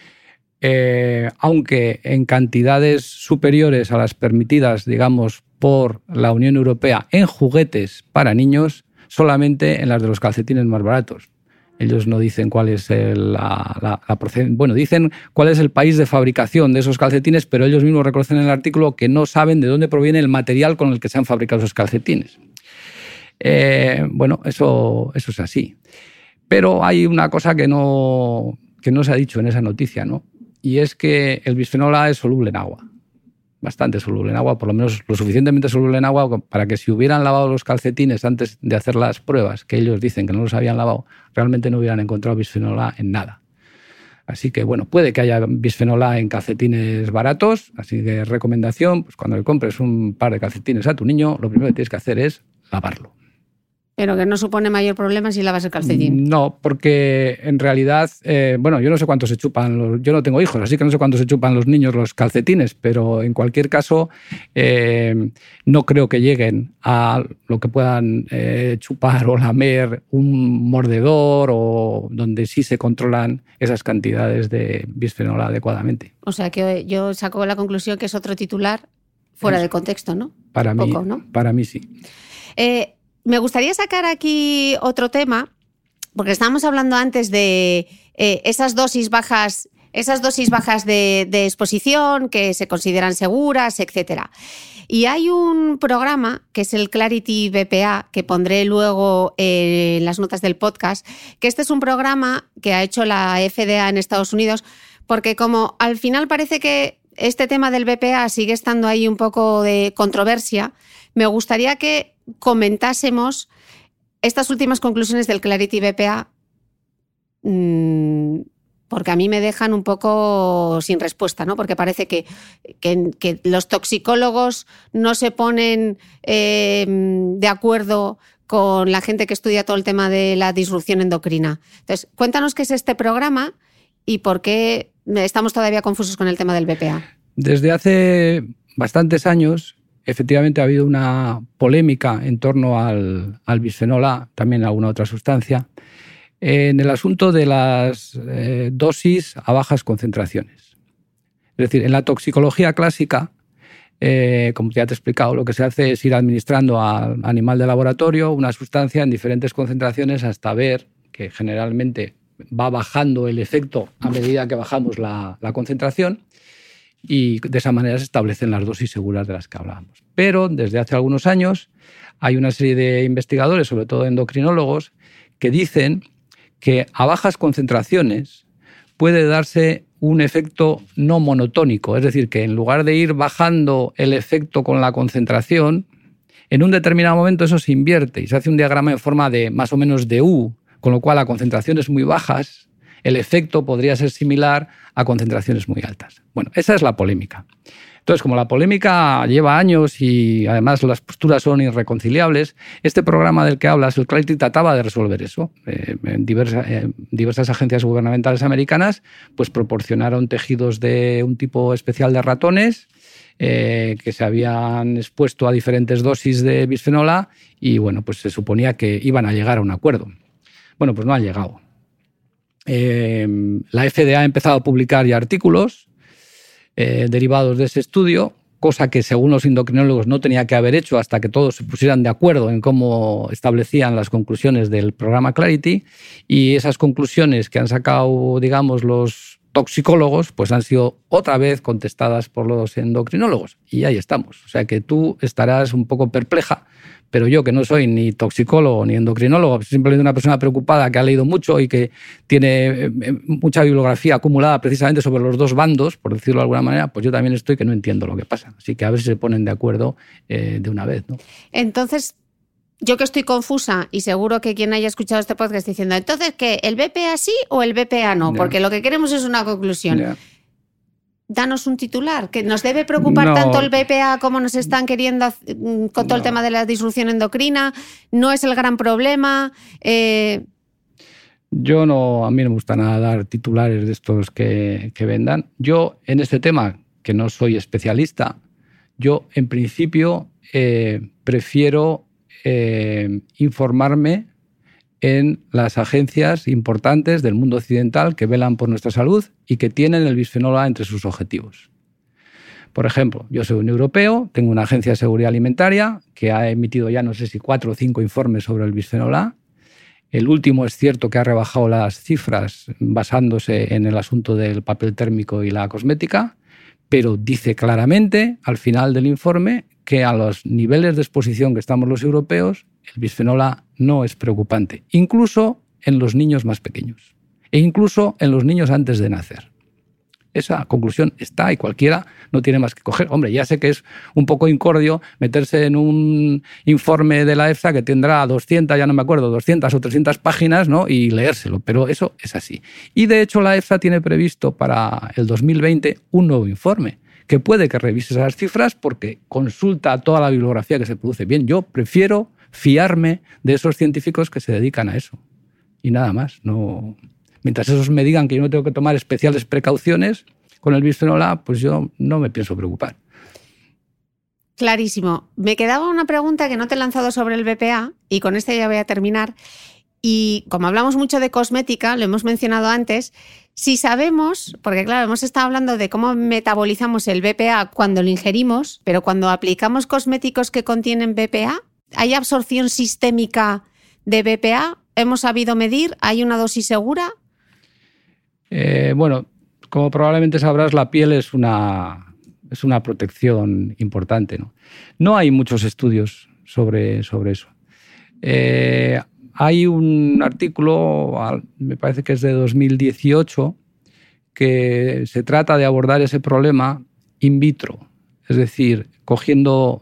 Aunque en cantidades superiores a las permitidas, digamos, por la Unión Europea en juguetes para niños, solamente en las de los calcetines más baratos. Ellos no dicen cuál es la procedencia. Bueno, dicen cuál es el país de fabricación de esos calcetines, pero ellos mismos reconocen en el artículo que no saben de dónde proviene el material con el que se han fabricado esos calcetines. Bueno, eso es así. Pero hay una cosa que no se ha dicho en esa noticia, ¿no? Y es que el bisfenol A es soluble en agua. Bastante soluble en agua, por lo menos lo suficientemente soluble en agua para que si hubieran lavado los calcetines antes de hacer las pruebas, que ellos dicen que no los habían lavado, realmente no hubieran encontrado bisfenol A en nada. Así que, bueno, puede que haya bisfenol A en calcetines baratos, así que recomendación, pues cuando le compres un par de calcetines a tu niño, lo primero que tienes que hacer es lavarlo. Pero que no supone mayor problema si lavas el calcetín. No, porque en realidad, bueno, yo no sé cuánto se chupan, yo no tengo hijos, así que no sé cuánto se chupan los niños los calcetines, pero en cualquier caso no creo que lleguen a lo que puedan chupar o lamer un mordedor o donde sí se controlan esas cantidades de bisfenol A adecuadamente. O sea que yo saco la conclusión que es otro titular fuera de contexto, ¿no? Para mí, poco, ¿no? Para mí sí. Me gustaría sacar aquí otro tema, porque estábamos hablando antes de esas dosis bajas de exposición que se consideran seguras, etcétera. Y hay un programa que es el Clarity BPA, que pondré luego en las notas del podcast, que este es un programa que ha hecho la FDA en Estados Unidos, porque como al final parece que este tema del BPA sigue estando ahí un poco de controversia, me gustaría que comentásemos estas últimas conclusiones del Clarity BPA, porque a mí me dejan un poco sin respuesta, ¿no? Porque parece que los toxicólogos no se ponen de acuerdo con la gente que estudia todo el tema de la disrupción endocrina. Entonces, cuéntanos qué es este programa y por qué estamos todavía confusos con el tema del BPA. Desde hace bastantes años, efectivamente ha habido una polémica en torno al bisfenol A, también alguna otra sustancia, en el asunto de las dosis a bajas concentraciones. Es decir, en la toxicología clásica, como ya te he explicado, lo que se hace es ir administrando al animal de laboratorio una sustancia en diferentes concentraciones hasta ver que generalmente va bajando el efecto a medida que bajamos la concentración, y de esa manera se establecen las dosis seguras de las que hablábamos. Pero desde hace algunos años hay una serie de investigadores, sobre todo endocrinólogos, que dicen que a bajas concentraciones puede darse un efecto no monotónico, es decir, que en lugar de ir bajando el efecto con la concentración, en un determinado momento eso se invierte y se hace un diagrama en forma de más o menos de U, con lo cual a concentraciones muy bajas el efecto podría ser similar a concentraciones muy altas. Bueno, esa es la polémica. Entonces, como la polémica lleva años y además las posturas son irreconciliables, este programa del que hablas, el Clarity, trataba de resolver eso. Diversas agencias gubernamentales americanas pues proporcionaron tejidos de un tipo especial de ratones que se habían expuesto a diferentes dosis de bisfenol A y bueno, pues se suponía que iban a llegar a un acuerdo. Bueno, pues no han llegado. La FDA ha empezado a publicar ya artículos derivados de ese estudio, cosa que según los endocrinólogos no tenía que haber hecho hasta que todos se pusieran de acuerdo en cómo establecían las conclusiones del programa Clarity, y esas conclusiones que han sacado, digamos, los toxicólogos, pues han sido otra vez contestadas por los endocrinólogos. Y ahí estamos. O sea que tú estarás un poco perpleja, pero yo, que no soy ni toxicólogo ni endocrinólogo, simplemente una persona preocupada que ha leído mucho y que tiene mucha bibliografía acumulada precisamente sobre los dos bandos, por decirlo de alguna manera, pues yo también estoy que no entiendo lo que pasa. Así que a ver si se ponen de acuerdo de una vez, ¿no? Entonces, yo que estoy confusa, y seguro que quien haya escuchado este podcast diciendo, entonces, ¿qué? ¿El BPA sí o el BPA no? Porque lo que queremos es una conclusión. Danos un titular, que nos debe preocupar tanto el BPA como nos están queriendo con todo el tema de la disrupción endocrina. No es el gran problema. Yo no, a mí no me gusta nada dar titulares de estos que vendan. Yo en este tema, que no soy especialista, yo en principio prefiero informarme en las agencias importantes del mundo occidental que velan por nuestra salud y que tienen el bisfenol A entre sus objetivos. Por ejemplo, yo soy un europeo, tengo una agencia de seguridad alimentaria que ha emitido ya no sé si 4 o 5 informes sobre el bisfenol A, El último es cierto que ha rebajado las cifras basándose en el asunto del papel térmico y la cosmética, pero dice claramente al final del informe que a los niveles de exposición que estamos los europeos, el bisfenol A no es preocupante, incluso en los niños más pequeños e incluso en los niños antes de nacer. Esa conclusión está y cualquiera no tiene más que coger. Hombre, ya sé que es un poco incordio meterse en un informe de la EFSA que tendrá 200, ya no me acuerdo, 200 o 300 páginas, ¿no? Y leérselo, pero eso es así. Y de hecho la EFSA tiene previsto para el 2020 un nuevo informe que puede que revise esas cifras porque consulta toda la bibliografía que se produce. Bien, yo prefiero fiarme de esos científicos que se dedican a eso. Y nada más, no... Mientras esos me digan que yo no tengo que tomar especiales precauciones con el bisfenol A, pues yo no me pienso preocupar. Clarísimo. Me quedaba una pregunta que no te he lanzado sobre el BPA y con esta ya voy a terminar. Y como hablamos mucho de cosmética, lo hemos mencionado antes, si sabemos, porque claro, hemos estado hablando de cómo metabolizamos el BPA cuando lo ingerimos, pero cuando aplicamos cosméticos que contienen BPA, ¿hay absorción sistémica de BPA? ¿Hemos sabido medir? ¿Hay una dosis segura? Bueno, como probablemente sabrás, la piel es una protección importante, ¿no? No hay muchos estudios sobre eso. Hay un artículo, me parece que es de 2018, que se trata de abordar ese problema in vitro, es decir, cogiendo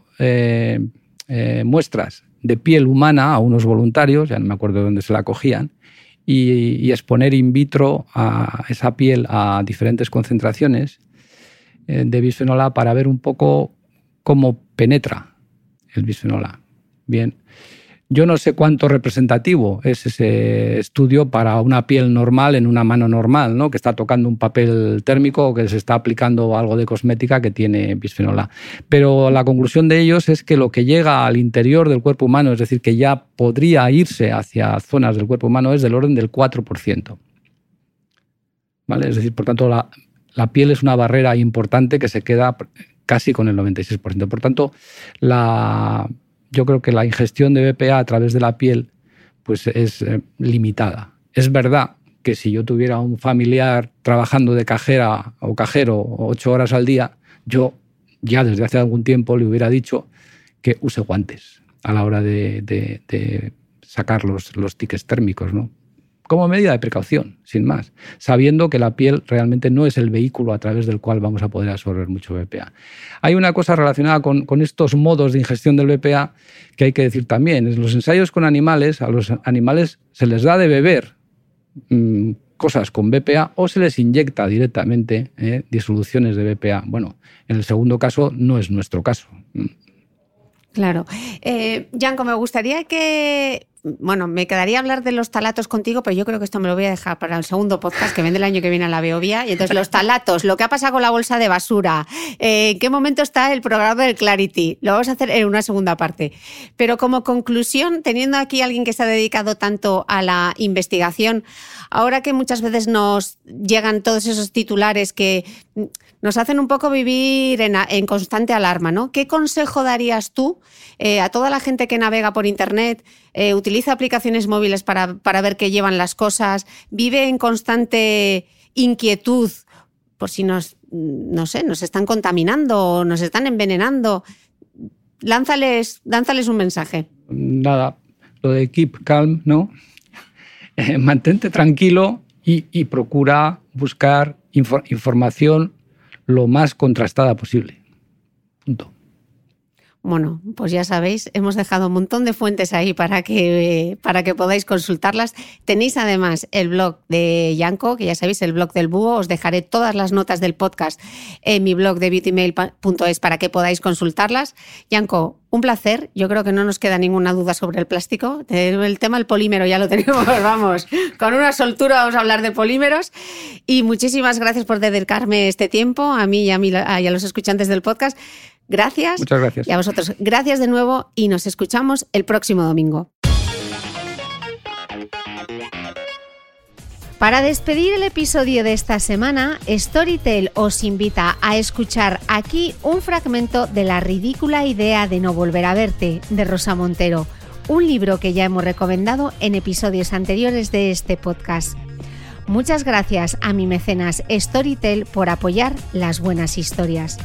muestras de piel humana a unos voluntarios, ya no me acuerdo de dónde se la cogían, y exponer in vitro a esa piel a diferentes concentraciones de bisfenol A para ver un poco cómo penetra el bisfenol A. Bien, yo no sé cuánto representativo es ese estudio para una piel normal en una mano normal, ¿no? Que está tocando un papel térmico o que se está aplicando algo de cosmética que tiene bisfenol A. Pero la conclusión de ellos es que lo que llega al interior del cuerpo humano, es decir, que ya podría irse hacia zonas del cuerpo humano, es del orden del 4%. ¿Vale? Es decir, por tanto, la piel es una barrera importante que se queda casi con el 96%. Por tanto, yo creo que la ingestión de BPA a través de la piel pues es limitada. Es verdad que si yo tuviera un familiar trabajando de cajera o cajero 8 horas al día, yo ya desde hace algún tiempo le hubiera dicho que use guantes a la hora de sacar los tickets térmicos, ¿no? Como medida de precaución, sin más, sabiendo que la piel realmente no es el vehículo a través del cual vamos a poder absorber mucho BPA. Hay una cosa relacionada con estos modos de ingestión del BPA que hay que decir también. En los ensayos con animales, a los animales se les da de beber cosas con BPA o se les inyecta directamente disoluciones de BPA. Bueno, en el segundo caso no es nuestro caso. Claro. Janko, me gustaría que... Bueno, me quedaría hablar de los talatos contigo, pero yo creo que esto me lo voy a dejar para el segundo podcast que vende el año que viene a la Beovia. Y entonces los talatos, lo que ha pasado con la bolsa de basura, en qué momento está el programa del Clarity, lo vamos a hacer en una segunda parte. Pero como conclusión, teniendo aquí a alguien que se ha dedicado tanto a la investigación, ahora que muchas veces nos llegan todos esos titulares que nos hacen un poco vivir en constante alarma, ¿no? ¿Qué consejo darías tú a toda la gente que navega por Internet, utiliza aplicaciones móviles para ver qué llevan las cosas, vive en constante inquietud por si nos están contaminando o nos están envenenando? Lánzales un mensaje. Nada, lo de keep calm, ¿no? Mantente tranquilo y procura buscar información lo más contrastada posible. Punto. Bueno, pues ya sabéis, hemos dejado un montón de fuentes ahí para que podáis consultarlas. Tenéis además el blog de Janko, que ya sabéis, el blog del búho. Os dejaré todas las notas del podcast en mi blog de beautymail.es para que podáis consultarlas. Janko, un placer. Yo creo que no nos queda ninguna duda sobre el plástico. El tema del polímero ya lo tenemos, vamos, con una soltura vamos a hablar de polímeros. Y muchísimas gracias por dedicarme este tiempo, a mí y a los escuchantes del podcast. Gracias. Muchas gracias. Y a vosotros, gracias de nuevo y nos escuchamos el próximo domingo. Para despedir el episodio de esta semana, Storytel os invita a escuchar aquí un fragmento de La ridícula idea de no volver a verte, de Rosa Montero. un libro que ya hemos recomendado en episodios anteriores de este podcast. Muchas gracias a mi mecenas Storytel por apoyar las buenas historias.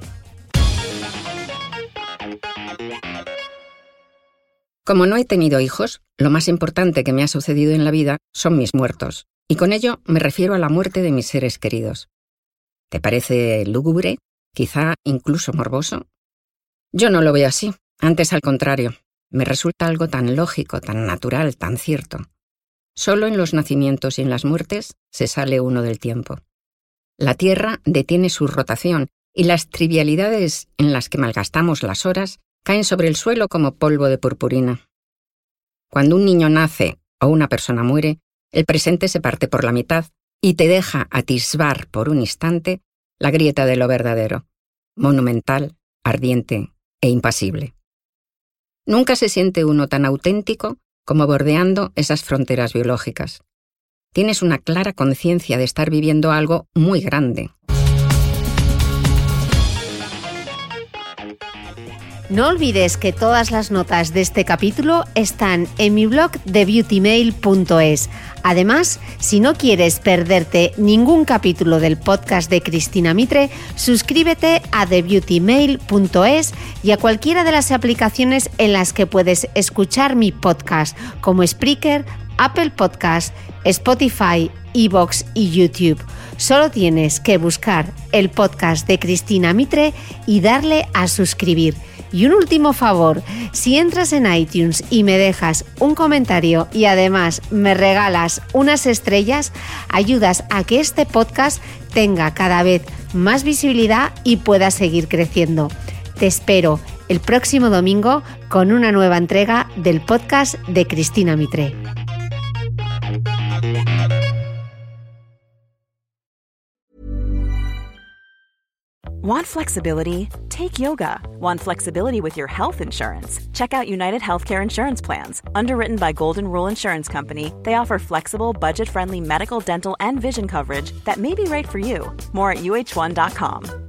Como no he tenido hijos, lo más importante que me ha sucedido en la vida son mis muertos, y con ello me refiero a la muerte de mis seres queridos. ¿Te parece lúgubre? ¿Quizá incluso morboso? Yo no lo veo así, antes al contrario. Me resulta algo tan lógico, tan natural, tan cierto. Solo en los nacimientos y en las muertes se sale uno del tiempo. La Tierra detiene su rotación y las trivialidades en las que malgastamos las horas caen sobre el suelo como polvo de purpurina. Cuando un niño nace o una persona muere, el presente se parte por la mitad y te deja atisbar por un instante la grieta de lo verdadero, monumental, ardiente e impasible. Nunca se siente uno tan auténtico como bordeando esas fronteras biológicas. Tienes una clara conciencia de estar viviendo algo muy grande. No olvides que todas las notas de este capítulo están en mi blog thebeautymail.es. Además, si no quieres perderte ningún capítulo del podcast de Cristina Mitre, suscríbete a thebeautymail.es y a cualquiera de las aplicaciones en las que puedes escuchar mi podcast, como Spreaker, Apple Podcast, Spotify, iVoox y YouTube. Solo tienes que buscar el podcast de Cristina Mitre y darle a suscribir. Y un último favor, si entras en iTunes y me dejas un comentario y además me regalas unas estrellas, ayudas a que este podcast tenga cada vez más visibilidad y pueda seguir creciendo. Te espero el próximo domingo con una nueva entrega del podcast de Cristina Mitre. Want flexibility? Take yoga. Want flexibility with your health insurance? Check out United Healthcare Insurance Plans. Underwritten by Golden Rule Insurance Company, they offer flexible, budget-friendly medical, dental, and vision coverage that may be right for you. More at uh1.com.